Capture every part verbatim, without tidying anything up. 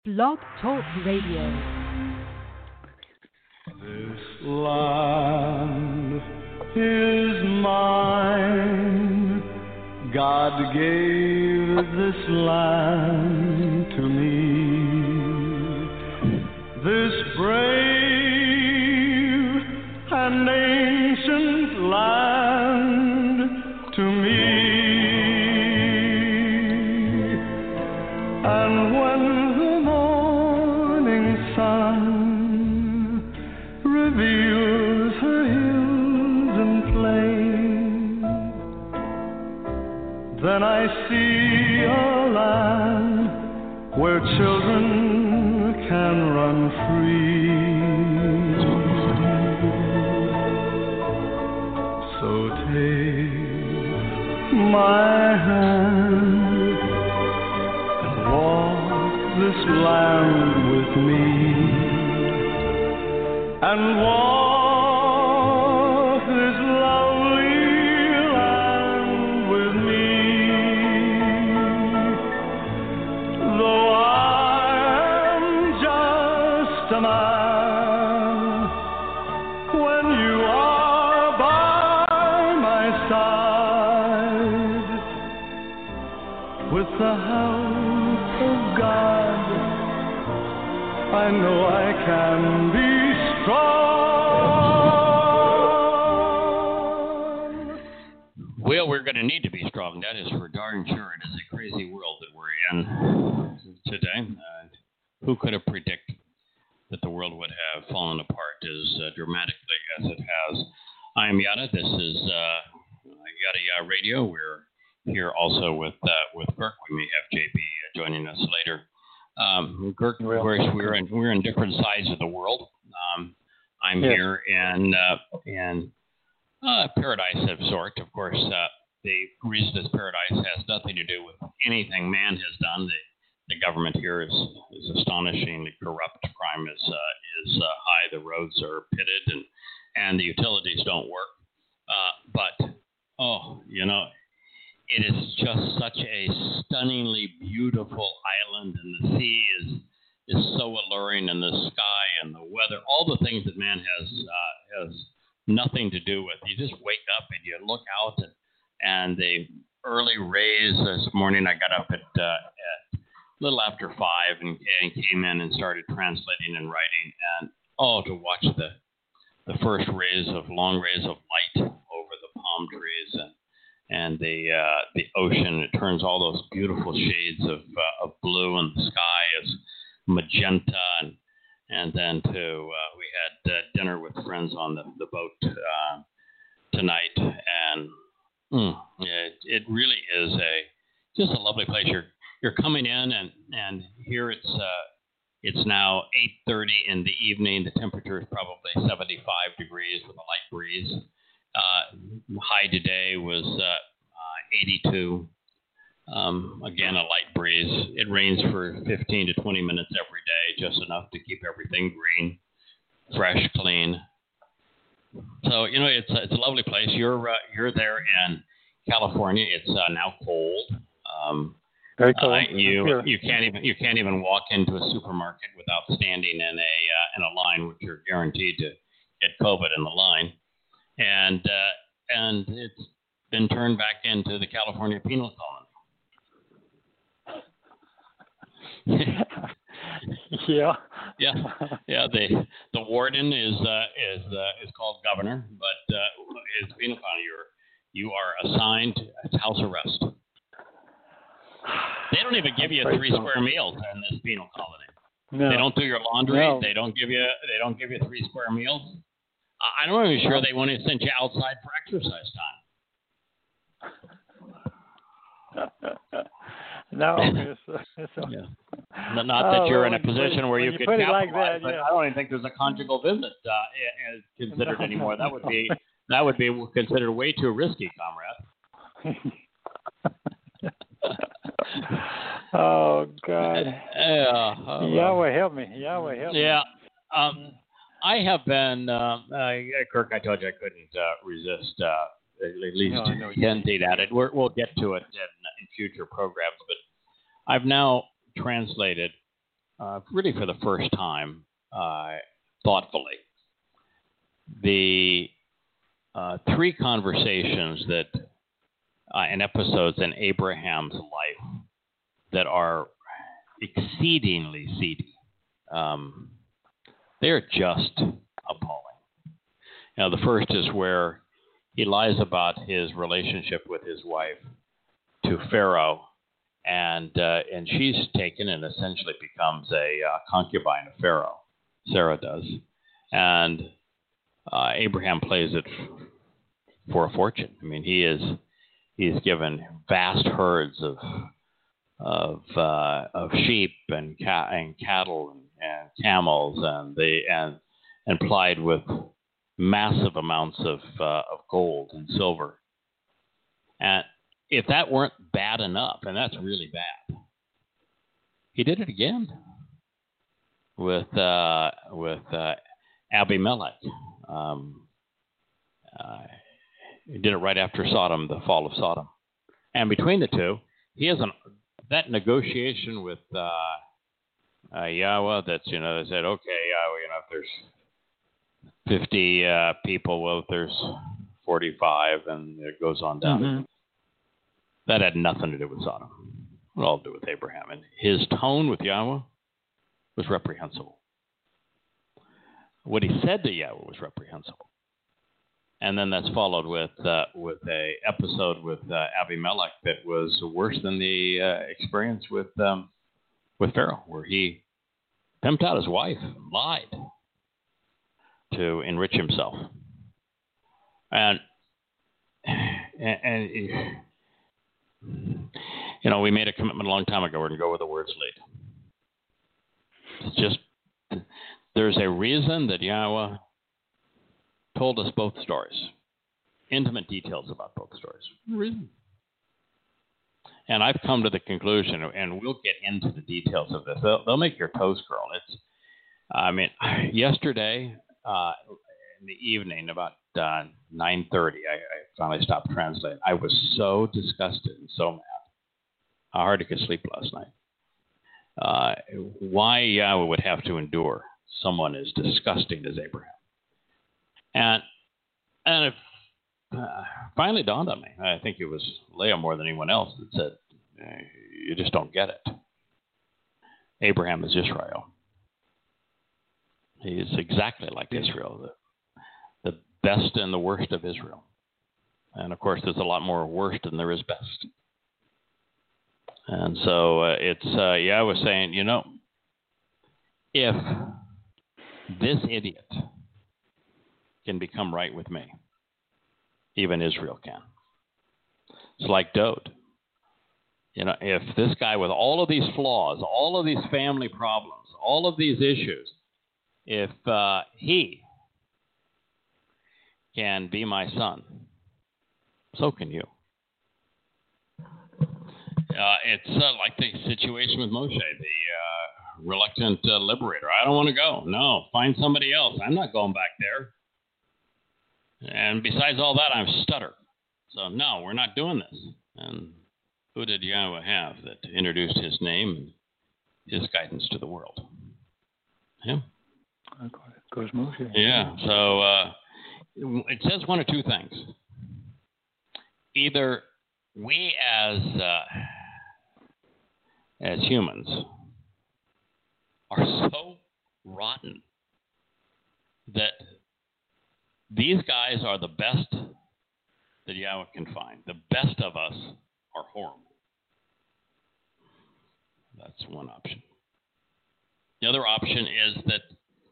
Blog Talk Radio. This land is mine. God gave this land to me. This brave and ancient land to me. And when the morning sun reveals her hills and plains, then I see a land where children can run free. So take my hand and walk this land with me, and walk this lovely land with me. Though I am just a man, when you are by my side, with the help of God, I know I can be strong. Well, we're going to need to be strong. That is for darn sure. It is a crazy world that we're in today. Uh, who could have predicted that the world would have fallen apart as uh, dramatically as it has? I am Yada. This is uh, Yada Yada Radio. We're here also with uh, with Kirk. We may have J B uh, joining us later. Um, Kirk, of course, we're in we're in different sides of the world. Um, I'm yes. here in uh, in uh, paradise of sort. Of course, uh, the reason this paradise has nothing to do with anything man has done. The the government here is is astonishingly corrupt. Crime is uh, is uh, high. The roads are pitted, and and the utilities don't work. Uh, but oh, you know. It is just such a stunningly beautiful island, and the sea is is so alluring, and the sky and the weather, all the things that man has uh, has nothing to do with. You just wake up and you look out, and, and the early rays this morning, I got up at, uh, at a little after five and, and came in and started translating and writing, and oh, to watch the the first rays of long rays of light over the palm trees and and the uh, the ocean. It turns all those beautiful shades of uh, of blue, and the sky is magenta. And and then to uh, we had uh, dinner with friends on the the boat uh, tonight, and mm, it it really is a just a lovely place. You're you're coming in, and and here it's uh, it's now eight thirty in the evening. The temperature is probably seventy-five degrees with a light breeze. Uh, high today was uh, uh, eighty-two. Um, again, a light breeze. It rains for fifteen to twenty minutes every day, just enough to keep everything green, fresh, clean. So you know, it's a, it's a lovely place. You're uh, you're there in California. It's uh, now cold. Um, Very cold. Uh, you you can't even you can't even walk into a supermarket without standing in a uh, in a line, which you're guaranteed to get COVID in the line. And uh, and it's been turned back into the California penal colony. yeah. Yeah. Yeah. The the warden is uh, is uh, is called governor, but uh, is penal colony. You're you are assigned to house arrest. They don't even give you three so. square meals in this penal colony. No. They don't do your laundry. No. They don't give you they don't give you three square meals. I'm not even sure they want to send you outside for exercise time. no, it's, it's a, yeah. Not, not that oh, you're well, in a position where you, you could put capitalize, it like that, but yeah. I don't even think there's a conjugal visit uh, considered no, anymore. That would no. be that would be considered way too risky, comrade. oh God! Yeah, uh, Yahweh help me! Yahweh help me! Yeah. Um, I have been, uh, uh, Kirk, I told you I couldn't uh, resist uh, at least no, hinting at it. We're, we'll get to it in, in future programs, but I've now translated uh, really for the first time, uh, thoughtfully, the uh, three conversations that uh, and episodes in Abraham's life that are exceedingly seedy. Um, they're just appalling. Now, the first is where he lies about his relationship with his wife to Pharaoh, and uh, and she's taken and essentially becomes a uh, concubine of Pharaoh. Sarah does, and uh, Abraham plays it f- for a fortune. I mean, he is he's given vast herds of of uh, of sheep and ca- and cattle and, and camels, and they and and plied with massive amounts of uh, of gold and silver. And if that weren't bad enough, and that's really bad, he did it again with uh, with uh, Abimelech. Um, uh, he did it right after Sodom, the fall of Sodom. And between the two, he has an that negotiation with uh, uh, Yahweh. That's you know they said, okay, Yahweh, you know if there's fifty uh, people, well, if there's forty-five, and it goes on down. Mm-hmm. That had nothing to do with Sodom. It had all to do with Abraham. And his tone with Yahweh was reprehensible. What he said to Yahweh was reprehensible. And then that's followed with uh, with a episode with uh, Abimelech that was worse than the uh, experience with um, with Pharaoh, where he pimped out his wife, lied to enrich himself, and and. and You know, we made a commitment a long time ago. We're going to go where the words lead. It's just, there's a reason that Yahweh told us both stories. Intimate details about both stories. Reason. And I've come to the conclusion, and we'll get into the details of this. They'll, they'll make your toes curl. It's, I mean, yesterday uh, in the evening, about uh, nine thirty, I, I finally stopped translating. I was so disgusted and so mad. I hardly could sleep last night. Uh, why Yahweh would have to endure someone as disgusting as Abraham. And and it uh, finally dawned on me. I think it was Leah more than anyone else that said, you just don't get it. Abraham is Israel. He is exactly like Israel, the, the best and the worst of Israel. And, of course, there's a lot more worst than there is best. And so uh, it's, uh, yeah, I was saying, you know, if this idiot can become right with me, even Israel can. It's like Dode. You know, if this guy with all of these flaws, all of these family problems, all of these issues, if uh, he can be my son, so can you. Uh, it's uh, like the situation with Moshe, the uh, reluctant uh, liberator. I don't want to go. No, find somebody else. I'm not going back there. And besides all that, I'm stutter. So, no, we're not doing this. And who did Yahweh have that introduced his name and his guidance to the world? Him. Of course, Moshe. Yeah, so uh, it says one of two things. Either we as uh, as humans are so rotten that these guys are the best that Yahweh can find. The best of us are horrible. That's one option. The other option is that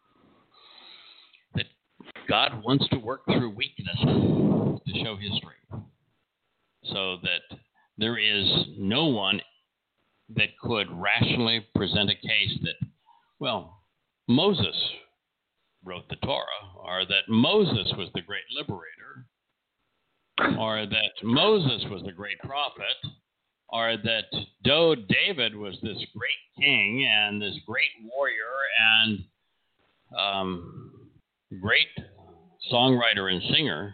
that God wants to work through weakness to show his strength, so that there is no one that could rationally present a case that, well, Moses wrote the Torah, or that Moses was the great liberator, or that Moses was the great prophet, or that Dode David was this great king and this great warrior and um, great songwriter and singer,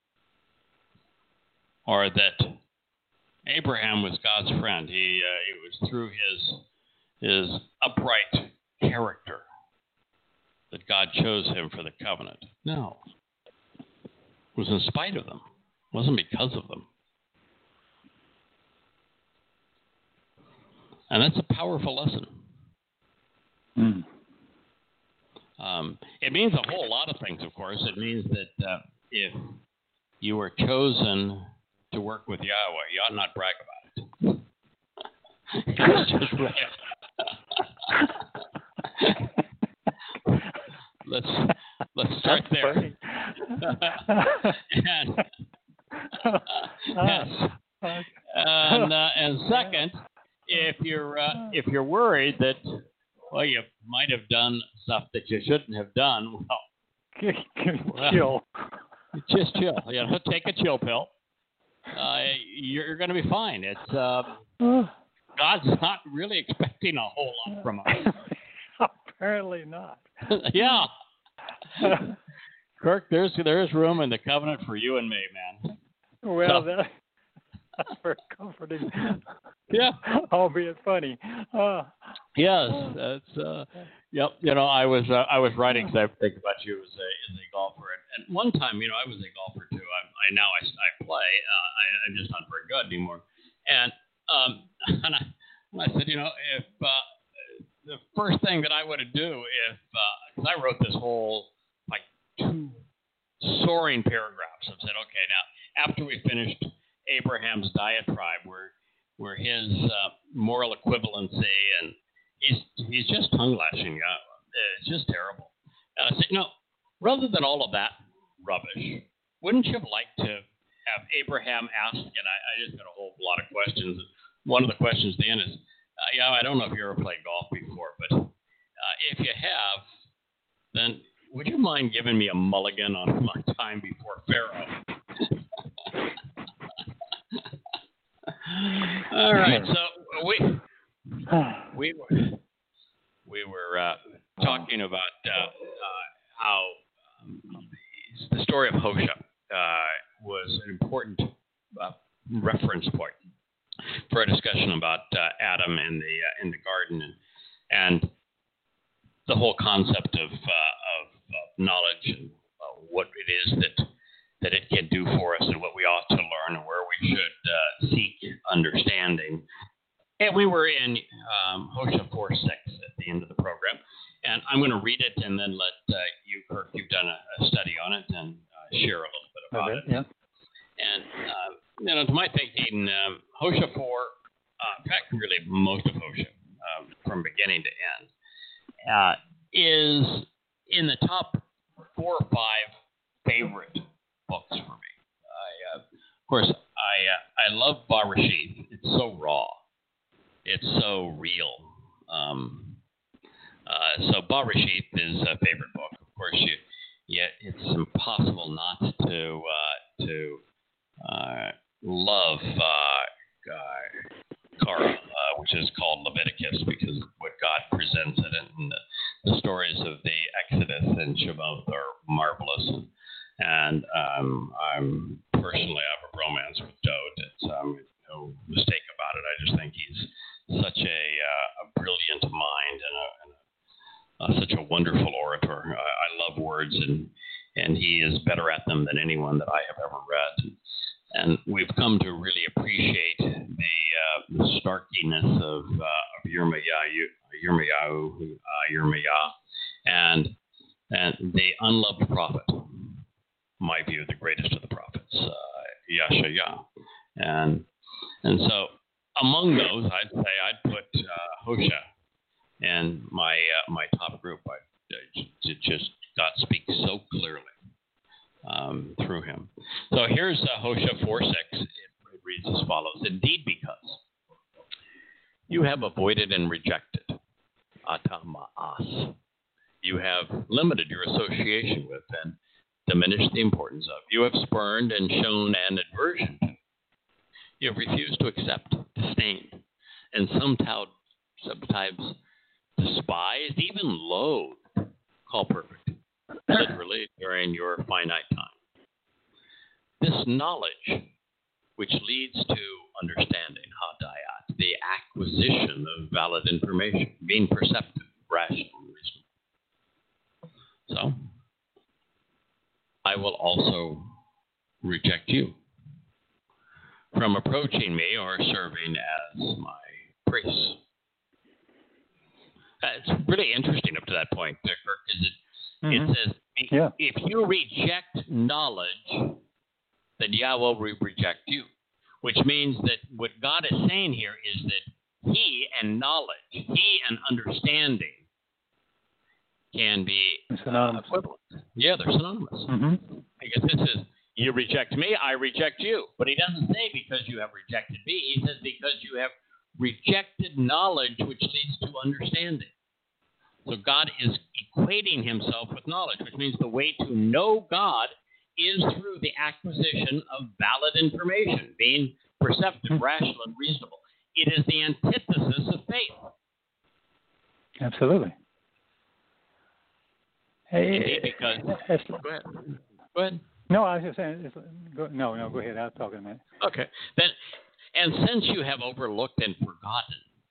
or that Abraham was God's friend. He uh, it was through his his upright character that God chose him for the covenant. No. It was in spite of them. It wasn't because of them. And that's a powerful lesson. Mm. Um, it means a whole lot of things, of course. It means that uh, if you were chosen to work with Yahweh, you ought not brag about it. It's just let's let's start That's there. and, yes. and, uh, and second, if you're uh, if you're worried that well you might have done stuff that you shouldn't have done, well, well chill. Just chill. You know, take a chill pill. Uh, you're going to be fine. It's uh, God's not really expecting a whole lot from us. Apparently not. Yeah. Kirk, there's there's room in the covenant for you and me, man. Well, so, that, that's very comforting. Yeah. Albeit funny. Uh, yes, that's. Uh, yep. You know, I was uh, I was writing because I think about you as a as a golfer, and, and one time, you know, I was a golfer too. I, I now I, I play. Uh, I, I'm just not very good anymore. And um, and I, and I said, you know, if uh, the first thing that I would do if because uh, I wrote this whole like two soaring paragraphs. I said, okay, now after we finished Abraham's diatribe, where where his uh, moral equivalency and he's he's just tongue lashing out. It's just terrible. And I said, you know, rather than all of that rubbish, wouldn't you have liked to have Abraham ask? And I, I just got a whole lot of questions. One of the questions then is, uh, yeah, I don't know if you ever played golf before, but uh, if you have, then would you mind giving me a mulligan on my time before Pharaoh? All right, so we we were we were uh, talking about uh, uh, how um, the story of Hosea uh, was an important uh, reference point for a discussion about uh, Adam in the uh, in the garden and and the whole concept of uh, of uh, knowledge and uh, what it is that that it can do for us and what we ought to learn and where we should uh, seek understanding. And we were in um, Hosea four six at the end of the program. And I'm going to read it and then let uh, you, Kirk, you've done a, a study on it, and uh, share a little bit about okay, it. Yeah. And, uh, you know, to my thinking, um, Hosea four, uh, in fact, really most of Hosea, um, from beginning to end, uh, is in the top four or five favorite books for me. I, uh, of course, I uh, I love Bereshith. It's so raw. It's so real. Um, uh, so Bereshith is a favorite book. Of course, you, yeah, it's impossible not to uh, to uh, love uh, uh, Korah, uh, which is called Leviticus, because what God presents in it, and the, the stories of the Exodus and Shemot are marvelous. And, And um, I'm personally I have a romance with Dode. It's um, no mistake about it. I just think he's such a, uh, a brilliant mind and, a, and a, uh, such a wonderful orator. I, I love words, and and he is better at them than anyone that I have ever read. And we've come to really appreciate the, uh, the starkiness of uh, of Yirmiyahu, Yirmiyahu, uh, Yirmiyah, and and the unloved prophet. My view, the greatest of the prophets, uh, Yeshaya. And and so among those, I'd say I'd put uh, Hosea in my uh, my top group. I, it just God speaks so clearly um, through him. So here's uh, Hosea four six. It, it reads as follows: Indeed, because you have avoided and rejected Atamaas, you have limited your association with and diminished the importance of. You have spurned and shown an aversion to. You have refused to accept, disdained, and sometimes, sometimes despised, even loathed, call perfect, literally during your finite time. This knowledge, which leads to understanding, hadayat, the acquisition of valid information, being perceptive, rational and reasonable. So, I will also reject you from approaching me or serving as my priest. Uh, it's really interesting up to that point, Kirk, because it, mm-hmm. it says, yeah. if you reject knowledge, then Yahweh will reject you, which means that what God is saying here is that he and knowledge, he and understanding can be uh, equivalent. Yeah, they're synonymous. Mm-hmm. Because it says, you reject me, I reject you. But he doesn't say because you have rejected me. He says because you have rejected knowledge, which leads to understanding. So God is equating himself with knowledge, which means the way to know God is through the acquisition of valid information, being perceptive, mm-hmm. rational, and reasonable. It is the antithesis of faith. Absolutely. Hey, because go ahead. Go ahead. No, I was just saying. It's, go, no, no, go ahead. I'll talk in a minute. Okay. Then, and since you have overlooked and forgotten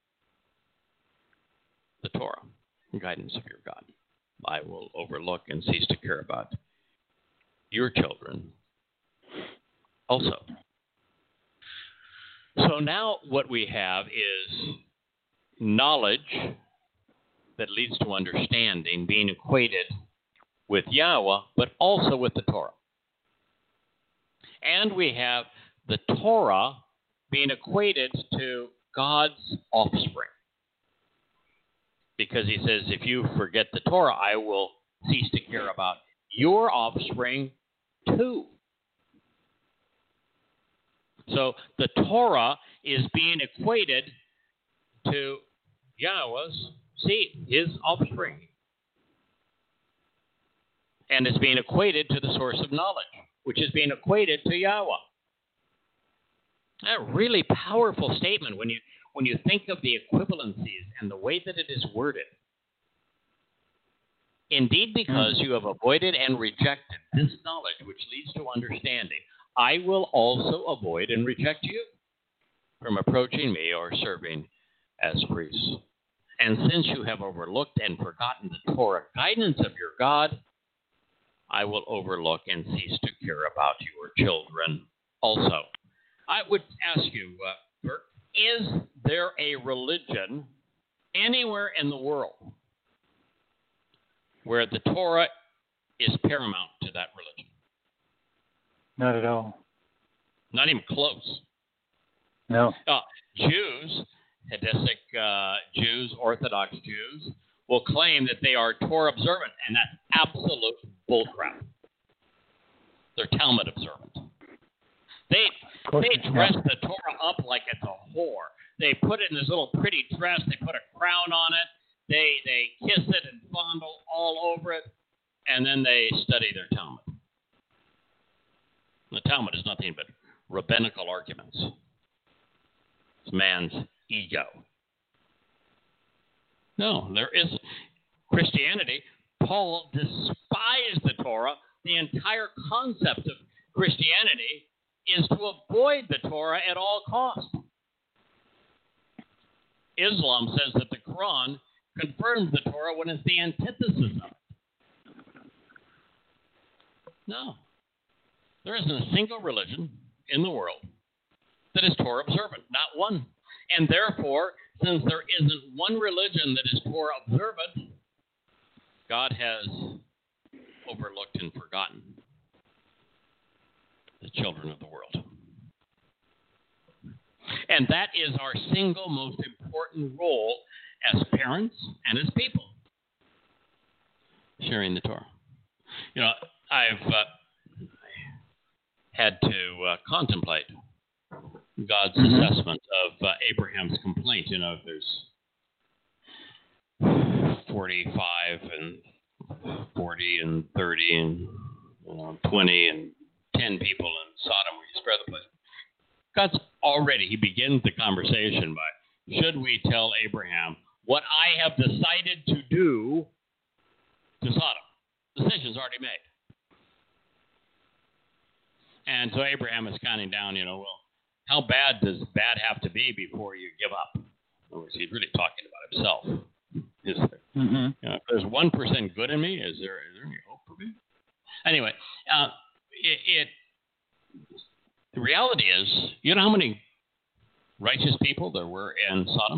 the Torah, the guidance of your God, I will overlook and cease to care about your children also. So now what we have is knowledge that leads to understanding being equated with Yahweh, but also with the Torah. And we have the Torah being equated to God's offspring. Because he says, if you forget the Torah, I will cease to care about your offspring too. So the Torah is being equated to Yahweh's seed, his offspring. And it's being equated to the source of knowledge, which is being equated to Yahweh. A really powerful statement when you when you think of the equivalencies and the way that it is worded. Indeed, because you have avoided and rejected this knowledge which leads to understanding, I will also avoid and reject you from approaching me or serving as priests. And since you have overlooked and forgotten the Torah guidance of your God, I will overlook and cease to care about your children also. I would ask you, uh, Bert, is there a religion anywhere in the world where the Torah is paramount to that religion? Not at all. Not even close. No. Uh, Jews, Hadithic uh, Jews, Orthodox Jews, will claim that they are Torah observant, and that's absolute bullcrap. They're Talmud observant. They they dress yeah. the Torah up like it's a whore. They put it in this little pretty dress. They put a crown on it. They they kiss it and fondle all over it, and then they study their Talmud. The Talmud is nothing but rabbinical arguments. It's man's ego. No, there is Christianity. Paul despised the Torah. The entire concept of Christianity is to avoid the Torah at all costs. Islam says that the Quran confirms the Torah when it's the antithesis of it. No. There isn't a single religion in the world that is Torah observant. Not one. And therefore, since there isn't one religion that is Torah observant, God has overlooked and forgotten the children of the world. And that is our single most important role as parents and as people, sharing the Torah. You know, I've uh, had to uh, contemplate God's mm-hmm. assessment of uh, Abraham's complaint. You know, there's forty-five and forty and thirty and you know, twenty and ten people in Sodom where you spare the place. God's already, he begins the conversation by, should we tell Abraham what I have decided to do to Sodom? Decision's already made. And so Abraham is counting down, you know, well, how bad does bad have to be before you give up? In other words, he's really talking about himself. Is there? Mm-hmm. You know, if there's one percent good in me, is there is there any hope for me? Anyway, uh, it, it the reality is, you know how many righteous people there were in Sodom?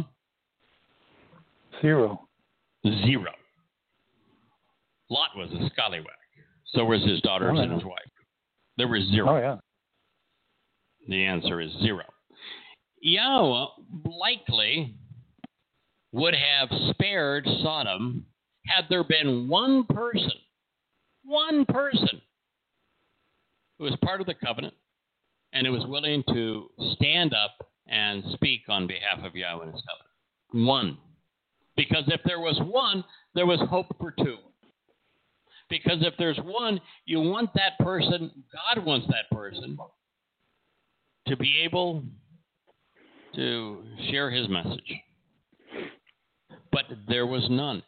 Zero. Zero. Lot was a scallywag. So was his daughters Oh, yeah. and his wife. There were zero. Oh, yeah. The answer is zero. Yahweh likely would have spared Sodom had there been one person, one person who was part of the covenant and who was willing to stand up and speak on behalf of Yahweh and his covenant. One. Because if there was one, there was hope for two. Because if there's one, you want that person, God wants that person to be able to share his message. But there was none.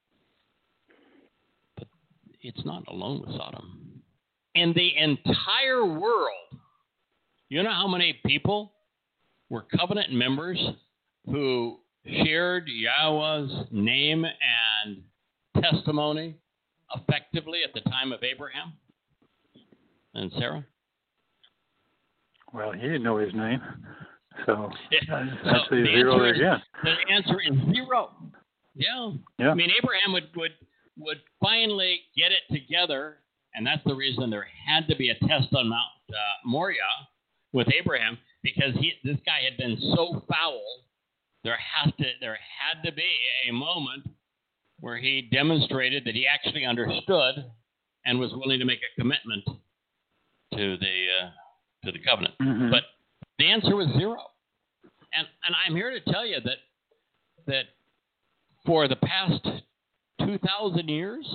But it's not alone with Sodom. In the entire world, you know how many people were covenant members who shared Yahweh's name and testimony effectively at the time of Abraham and Sarah? Well, he didn't know his name, so Yeah. that's So the the zero answer there is- again. The answer is zero. Yeah. Yeah. I mean, Abraham would, would would finally get it together, and that's the reason there had to be a test on Mount uh, Moriah with Abraham, because he this guy had been so foul. There has to there had to be a moment where he demonstrated that he actually understood and was willing to make a commitment to the uh, to the covenant. Mm-hmm. But the answer was zero. And and I'm here to tell you that that for the past two thousand years,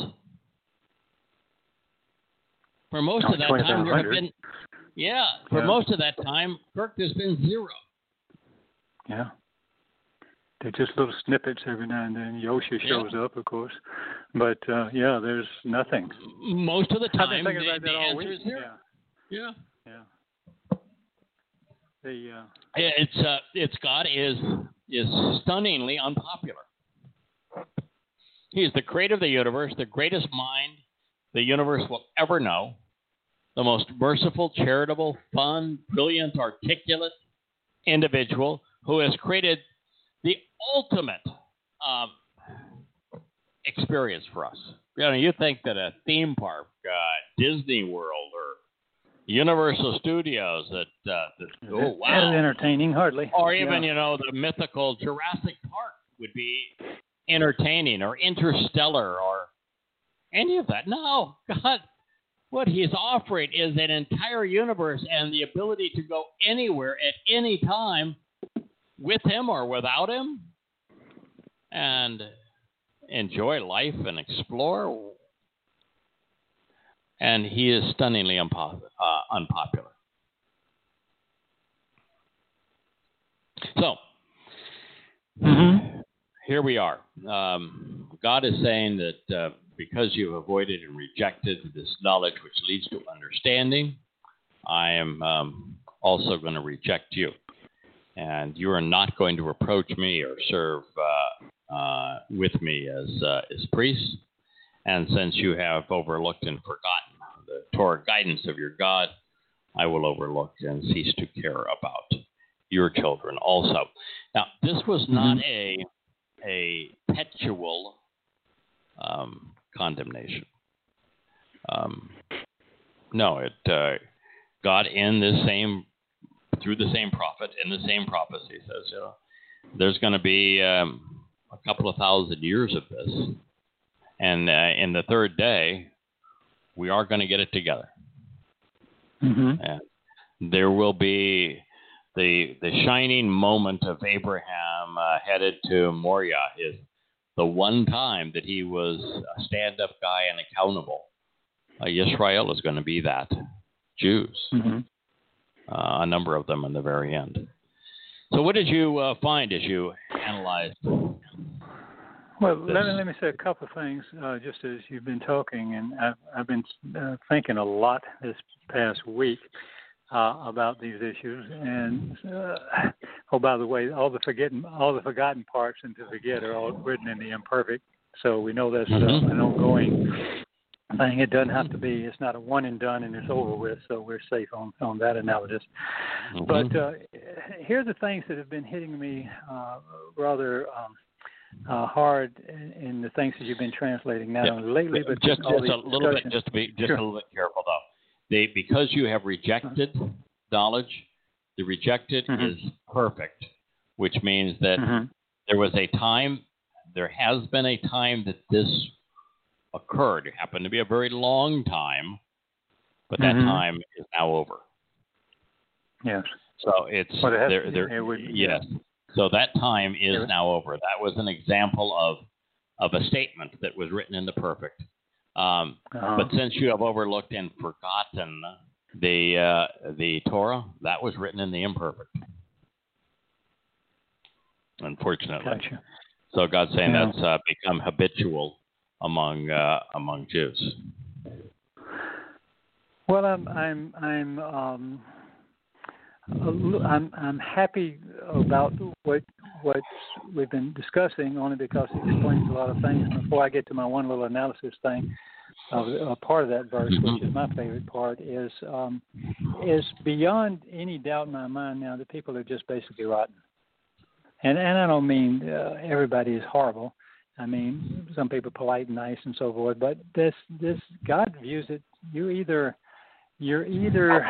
for most Oh, of that time, there have twenty-five hundred. been, yeah, for Yeah. most of that time, Kirk, there's been zero. Yeah. They're just little snippets every now and then. Yosha shows Yeah. up, of course. But, uh, yeah, there's nothing. Most of the I've been time, thinking the, about the that all answer week. is zero. Yeah. Yeah. Yeah. The, uh, It's uh, it's God is is stunningly unpopular. He is the creator of the universe, the greatest mind the universe will ever know, the most merciful, charitable, fun, brilliant, articulate individual who has created the ultimate um, experience for us. You know, you think that a theme park, uh, Disney World, or Universal Studios, that, uh, that oh wow, As entertaining, hardly. or even Yeah. you know the mythical Jurassic Park would be entertaining, or Interstellar, or any of that. No, God, what He's offering is an entire universe and the ability to go anywhere at any time with Him or without Him, and enjoy life and explore. And He is stunningly unpo- uh, unpopular. So, Mm-hmm. here we are. Um, God is saying that uh, because you have avoided and rejected this knowledge which leads to understanding, I am um, also going to reject you. And you are not going to reproach me or serve uh, uh, with me as, uh, as priests. And since you have overlooked and forgotten the Torah guidance of your God, I will overlook and cease to care about your children also. Now, this was not a a perpetual um, condemnation. Um, no, it uh, God in this same through the same prophet in the same prophecy says, you know, there's going to be um, a couple of thousand years of this, and uh, in the third day, we are going to get it together, Mm-hmm. and there will be the the shining moment of Abraham uh, headed to Moriah, is the one time that he was a stand-up guy and accountable. Uh, Israel is going to be that. Jews, Mm-hmm. uh, a number of them in the very end. So what did you uh, find as you analyzed? Well, let me, let me say a couple of things, uh, just as you've been talking, and I've, I've been uh, thinking a lot this past week. uh, about these issues. And uh, oh, by the way, all the forgetting, all the forgotten parts and to forget are all written in the imperfect. So we know that's uh, Mm-hmm. an ongoing thing. It doesn't have to be. It's not a one and done and it's over with. So we're safe on, on that analysis. Mm-hmm. But uh, here are the things that have been hitting me uh, rather um, uh, hard in, in the things that you've been translating not Yeah. only lately, but just, all just these a little bit, discussions. just to be just Sure. a little bit careful though. They because you have rejected knowledge, the rejected Mm-hmm. is perfect, which means that Mm-hmm. there was a time, there has been a time that this occurred. It happened to be a very long time, but that Mhm. time is now over. Yes. So it's Well, it has- there. there it would- yes. So that time is Yeah. now over. That was an example of of a statement that was written in the perfect. Um, Uh-huh. But since you have overlooked and forgotten the uh, the Torah, that was written in the imperfect. Unfortunately. Gotcha. So God's saying Yeah. that's uh, become habitual among uh, among Jews. Well, I'm I'm I'm um, a li- I'm I'm happy about what what we've been discussing, only because it explains a lot of things. Before I get to my one little analysis thing, of a part of that verse, which is my favorite part, is um, is beyond any doubt in my mind now that people are just basically rotten. And and I don't mean uh, everybody is horrible. I mean some people polite and nice and so forth. But this this God views it. You either you're either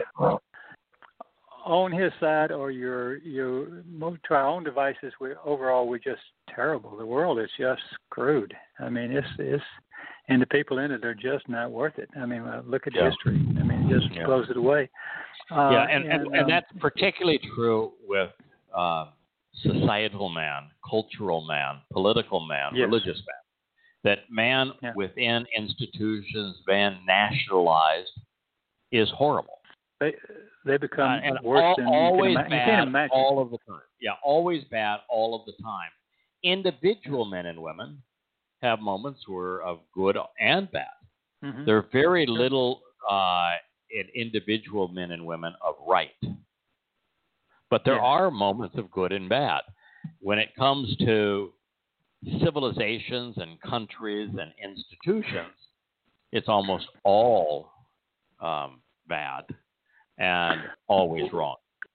on His side or you're you move to our own devices. We overall we're just terrible. The world is just screwed. I mean it's it's and the people in it are just not worth it. I mean uh, look at Yeah. history. I mean it just Yeah. blows it away. Uh, yeah, and, and, and, and um, that's particularly true with uh, societal man, cultural man, political man, Yes. religious man. That man Yeah. within institutions, man nationalized, is horrible. They they become Uh, and worse all, than always you can, ima- you bad can't imagine. all of the time. Yeah, always bad all of the time. Individual men and women have moments where of good and bad. Mhm. There are very little uh, in individual men and women of right. But there Yeah. are moments of good and bad. When it comes to civilizations and countries and institutions, it's almost all um, bad and always wrong.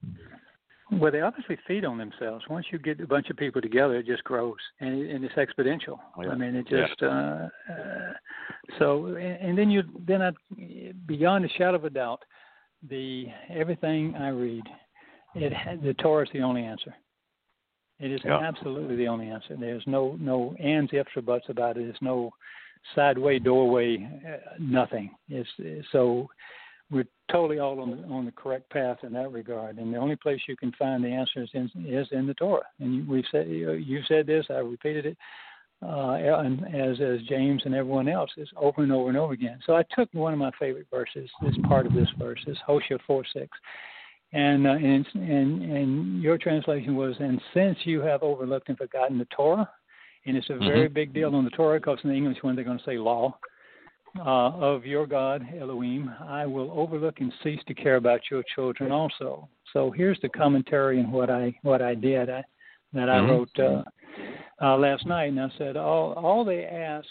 Well, they obviously feed on themselves. Once you get a bunch of people together, it just grows, and, it, and it's exponential. Oh, yeah. I mean, it Yeah. just uh, uh, so. And, and then you then I, beyond a shadow of a doubt, the everything I read, it the Torah is the only answer. It is Yeah. absolutely the only answer. There's no no ands, ifs, or buts about it. There's no sideway, doorway, uh, nothing. It's, it's so. We're totally all on the, on the correct path in that regard, and the only place you can find the answers is in, is in the Torah. And you, we've said you said this, I repeated it, uh, and as as James and everyone else is over and over and over again. So I took one of my favorite verses, this part of this verse, is Hosea four six, and uh, and and and your translation was, and since you have overlooked and forgotten the Torah, and it's a very Mhm. big deal on the Torah because in the English one they're going to say law. Uh, of your God, Elohim, I will overlook and cease to care about your children also. So here's the commentary and what I what I did I, that I Mhm. wrote uh, uh, last night, and I said all all they asked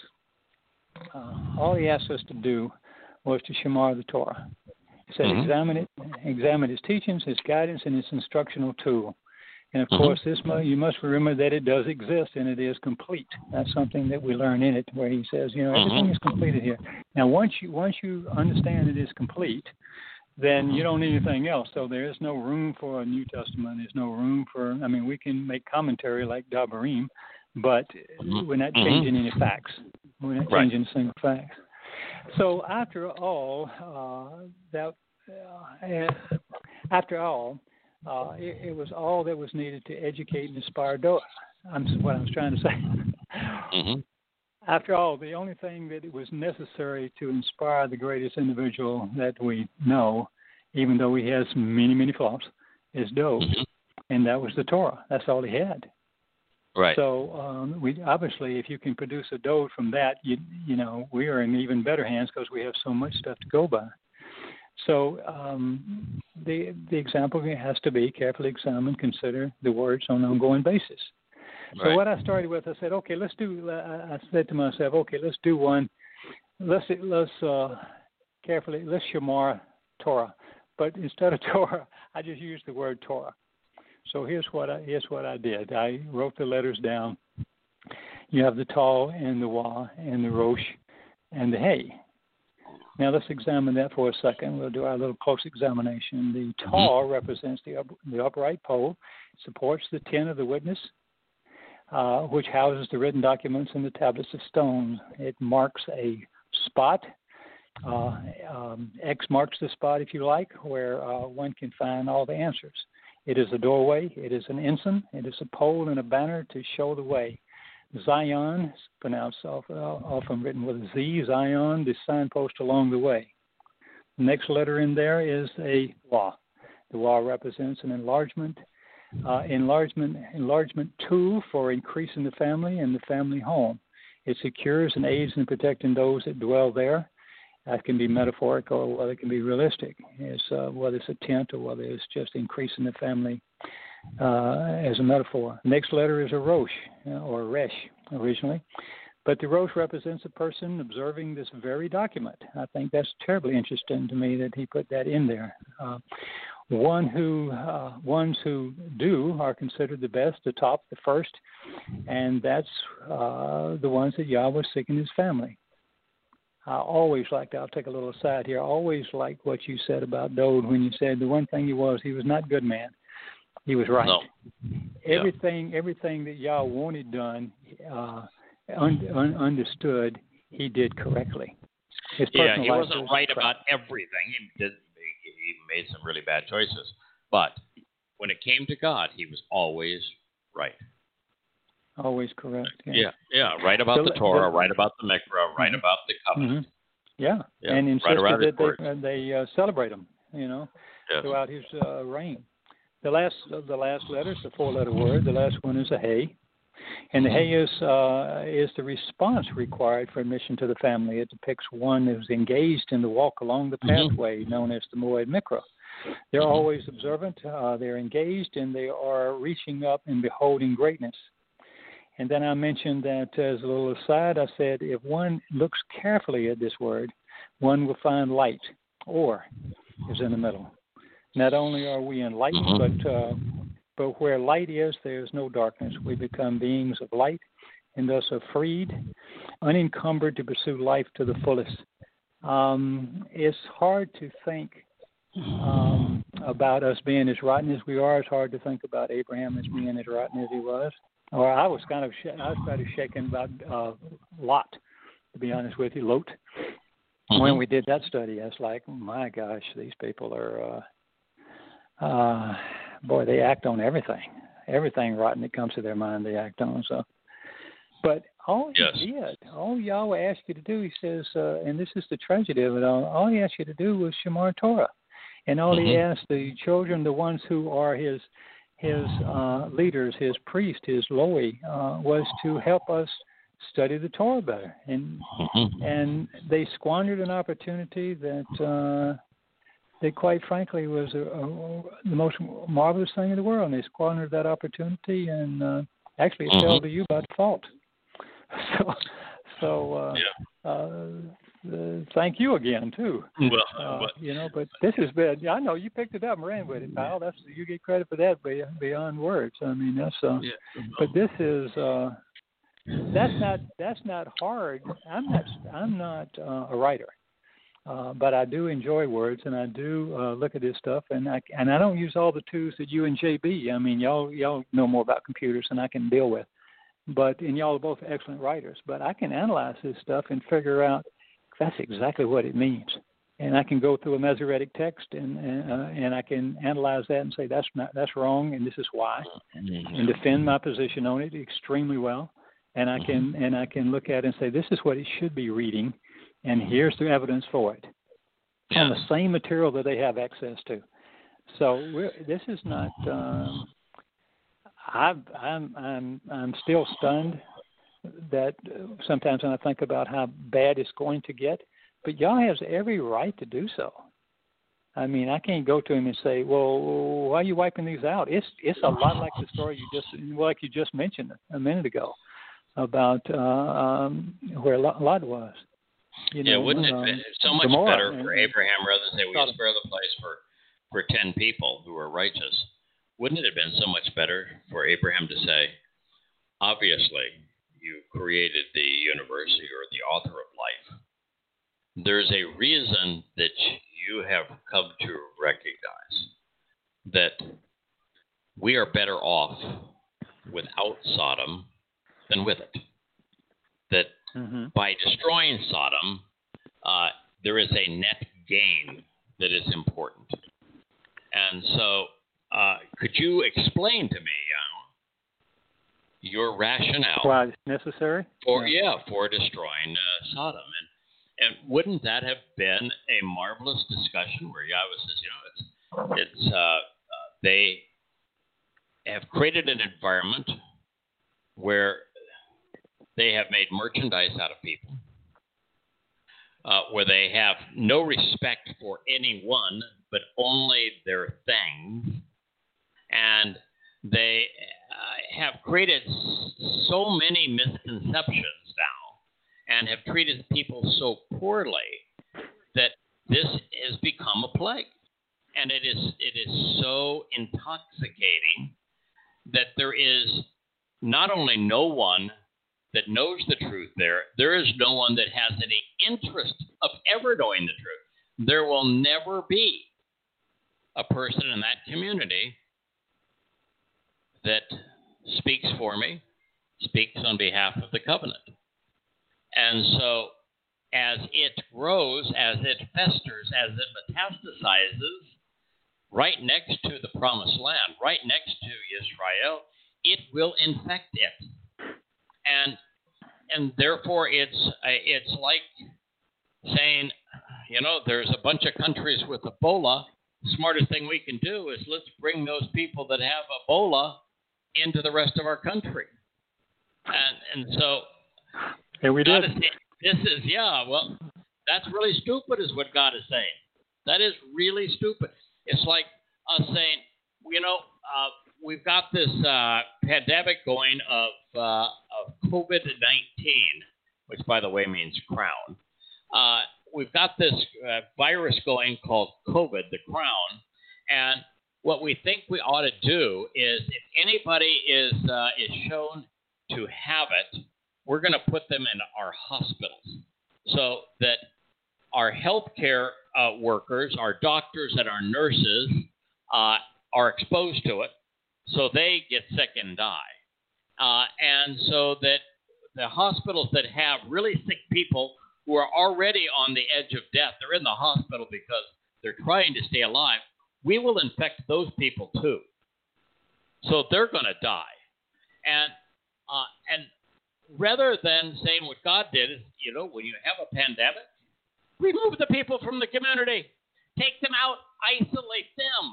uh, all he asked us to do was to shamar the Torah. He said Mhm. examine it, examine its teachings, its guidance, and its instructional tool. And of Mhm. course, this mu- you must remember that it does exist and it is complete. That's something that we learn in it, where he says, you know, everything Mhm. is completed here. Now, once you once you understand it is complete, then you don't need anything else. So there is no room for a New Testament. There's no room for. I mean, we can make commentary like Dabarim, but Mhm. we're not Mhm. changing any facts. We're not Right. changing a single fact. So after all, uh, that uh, after all. Uh, it, it was all that was needed to educate and inspire. Do- I'm what I was trying to say. Mhm. After all, the only thing that was necessary to inspire the greatest individual that we know, even though he has many, many flaws, is Dov, Mhm. and that was the Torah. That's all he had. Right. So um, we obviously, if you can produce a Dov from that, you you know we are in even better hands because we have so much stuff to go by. So um, the the example has to be carefully examine, consider the words on an ongoing basis. So Right. what I started with, I said, okay, let's do. I said to myself, okay, let's do one. Let's let's uh, carefully let's shamar Torah, but instead of Torah, I just used the word Torah. So here's what I here's what I did. I wrote the letters down. You have the Tal and the Wa and the Rosh and the Hey. Now let's examine that for a second. We'll do our little close examination. The Tal represents the up, the upright pole, supports the tin of the witness, uh, which houses the written documents and the tablets of stone. It marks a spot. Uh, um, X marks the spot, if you like, where uh, one can find all the answers. It is a doorway. It is an ensign. It is a pole and a banner to show the way. Zion, pronounced often written with a Z, Zion, the signpost along the way. The next letter in there is a Wa. The Wa represents an enlargement, uh, enlargement, enlargement tool for increasing the family and the family home. It secures and aids in protecting those that dwell there. That can be metaphorical or whether it can be realistic. It's, uh, whether it's a tent or whether it's just increasing the family uh, as a metaphor. Next letter is a Rosh, uh, or Resh originally. But the Rosh represents a person observing this very document. I think that's terribly interesting to me that he put that in there. Uh, one who, uh, ones who do are considered the best, the top, the first, and that's uh, the ones that Yahweh was seeking his family. I always liked, I'll take a little aside here, I always liked what you said about Dode when you said the one thing he was, he was not good man. He was right. No. Everything yeah. everything that Yah wanted done, uh, un, un, understood, he did correctly. His yeah, he wasn't right crap. about everything. He did. He made some really bad choices. But when it came to God, he was always right. Always correct. Yeah, yeah, yeah right about the, the Torah, the, right about the Mikra, right mm-hmm. about the covenant. Mm-hmm. Yeah. yeah, and insisted right that they, uh, they uh, celebrate him, you know, yes. throughout his uh, reign. The last, uh, the last letter is the four-letter word. The last one is a Hey, and the Hey is uh, is the response required for admission to the family. It depicts one who's engaged in the walk along the pathway mm-hmm. known as the Moed Mikra. They're mm-hmm. always observant. Uh, they're engaged, and they are reaching up and beholding greatness. And then I mentioned that as a little aside, I said if one looks carefully at this word, one will find light, or is in the middle. Not only are we enlightened, mm-hmm. but uh, but where light is, there is no darkness. We become beings of light, and thus are freed, unencumbered to pursue life to the fullest. Um, it's hard to think um, about us being as rotten as we are. It's hard to think about Abraham as being as rotten as he was. Or I was kind of sh- I was kind of shaken about uh, Lot, to be honest with you, Lot. Mm-hmm. When we did that study, I was like, my gosh, these people are, uh, uh, boy, they act on everything. Everything rotten that comes to their mind, they act on. So, but all he yes. did, all Yahweh asked you to do, he says, uh, and this is the tragedy of it all, all he asked you to do was Shamar Torah. And all mm-hmm. he asked the children, the ones who are his his uh, leaders, his priest, his Loi, uh, was to help us study the Torah better. And mm-hmm. and they squandered an opportunity that, uh, that quite frankly, was a, a, the most marvelous thing in the world. And they squandered that opportunity, and uh, actually it mm-hmm. fell to you by default. So, so uh, yeah. uh, uh, thank you again, too. Well, uh, but, you know, but this has been, I know you picked it up and ran with it, pal. That's, you get credit for that beyond words. I mean, that's, uh, yeah. but this is, uh, that's not, that's not hard. I'm not, I'm not uh, a writer, uh, but I do enjoy words, and I do uh, look at this stuff, and I, and I don't use all the tools that you and J B, I mean, y'all, y'all know more about computers than I can deal with, but, and y'all are both excellent writers, but I can analyze this stuff and figure out that's exactly what it means. And I can go through a Masoretic text and and, uh, and I can analyze that and say that's not that's wrong and this is why, mm-hmm. and defend my position on it extremely well. And I can mm-hmm. and I can look at it and say this is what it should be reading, and here's the evidence for it yeah. on the same material that they have access to. So we're, this is not. Um, I've, I'm I'm I'm still stunned that sometimes when I think about how bad it's going to get, but Yah has every right to do so. I mean, I can't go to him and say, "Well, why are you wiping these out?" It's it's a lot like the story you just like you just mentioned a minute ago about uh, um, where Lot was. You know, yeah, wouldn't it um, be so much Gomorrah, better for and, Abraham rather than say we Sodom. spare the place for for ten people who are righteous? Wouldn't it have been so much better for Abraham to say, obviously, you created the universe, you're the author of life. There's a reason that you have come to recognize that we are better off without Sodom than with it. That mm-hmm. by destroying Sodom, uh, there is a net gain that is important. And so, uh, could you explain to me uh, your rationale why it's necessary? for yeah. yeah for destroying uh, Sodom? And and wouldn't that have been a marvelous discussion where Yahweh says, you know, it's it's uh, uh, they have created an environment where they have made merchandise out of people, uh, where they have no respect for anyone but only their things, and they uh, have created so many misconceptions now and have treated people so poorly that this has become a plague. And it is it is so intoxicating that there is not only no one that knows the truth there, there is no one that has any interest of ever knowing the truth. There will never be a person in that community that speaks for me, speaks on behalf of the covenant. And so as it grows, as it festers, as it metastasizes, right next to the promised land, right next to Israel, it will infect it. And and therefore it's it's like saying, you know, there's a bunch of countries with Ebola. The smartest thing we can do is let's bring those people that have Ebola into the rest of our country. And and so and we God did. is saying, this is, yeah, well, that's really stupid is what God is saying. That is really stupid. It's like us saying, you know, uh, we've got this uh, pandemic going of, uh, of COVID nineteen, which, by the way, means crown. Uh, we've got this uh, virus going called COVID, the crown, and what we think we ought to do is if anybody is uh, is shown to have it, we're going to put them in our hospitals so that our healthcare uh, workers, our doctors and our nurses uh, are exposed to it, so they get sick and die. Uh, and so that the hospitals that have really sick people who are already on the edge of death, they're in the hospital because they're trying to stay alive, we will infect those people too. So they're going to die. And uh, and rather than saying what God did is, you know, when you have a pandemic, remove the people from the community. Take them out. Isolate them.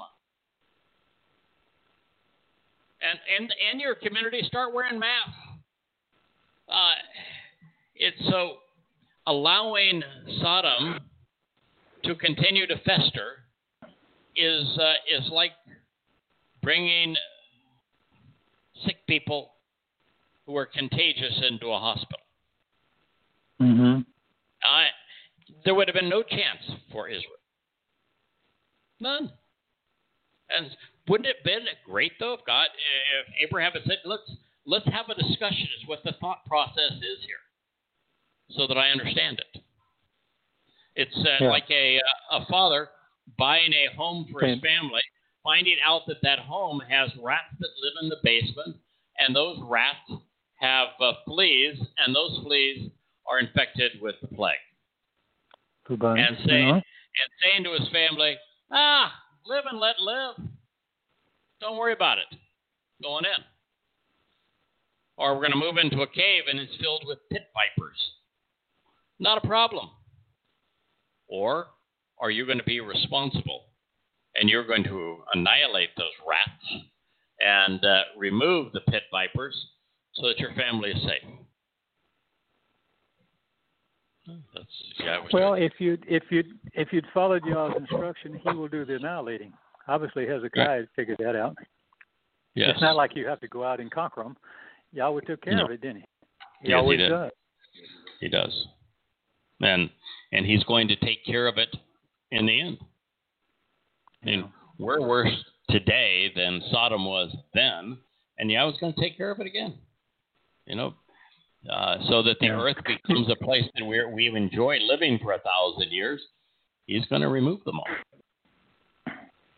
And and in your community, start wearing masks. Uh, it's so allowing Sodom to continue to fester is uh, is like bringing sick people who are contagious into a hospital. Mm-hmm. Uh, there would have been no chance for Israel. None. And wouldn't it have been great, though, if God, if Abraham had said, let's, let's have a discussion as what the thought process is here so that I understand it. It's uh, yeah. like a, a father buying a home for his family, finding out that that home has rats that live in the basement, and those rats have uh, fleas, and those fleas are infected with the plague. Goodbye. And saying, uh-huh. and saying to his family, ah, live and let live. Don't worry about it. Going in. Or we're going to move into a cave and it's filled with pit vipers. Not a problem. Or are you going to be responsible and you're going to annihilate those rats and uh, remove the pit vipers so that your family is safe? That's, yeah, well, if you if you if you'd followed Yah's instruction, He will do the annihilating. Obviously, Hezekiah right. figured that out. Yes. It's not like you have to go out and conquer them. Yahweh took care no. of it, didn't He? He yes, always he does. He does. And and He's going to take care of it in the end. I mean, yeah. we're worse today than Sodom was then, and Yahweh's going to take care of it again. You know, uh, so that the yeah. earth becomes a place that we're, we've enjoyed living for a thousand years. He's going to remove them all.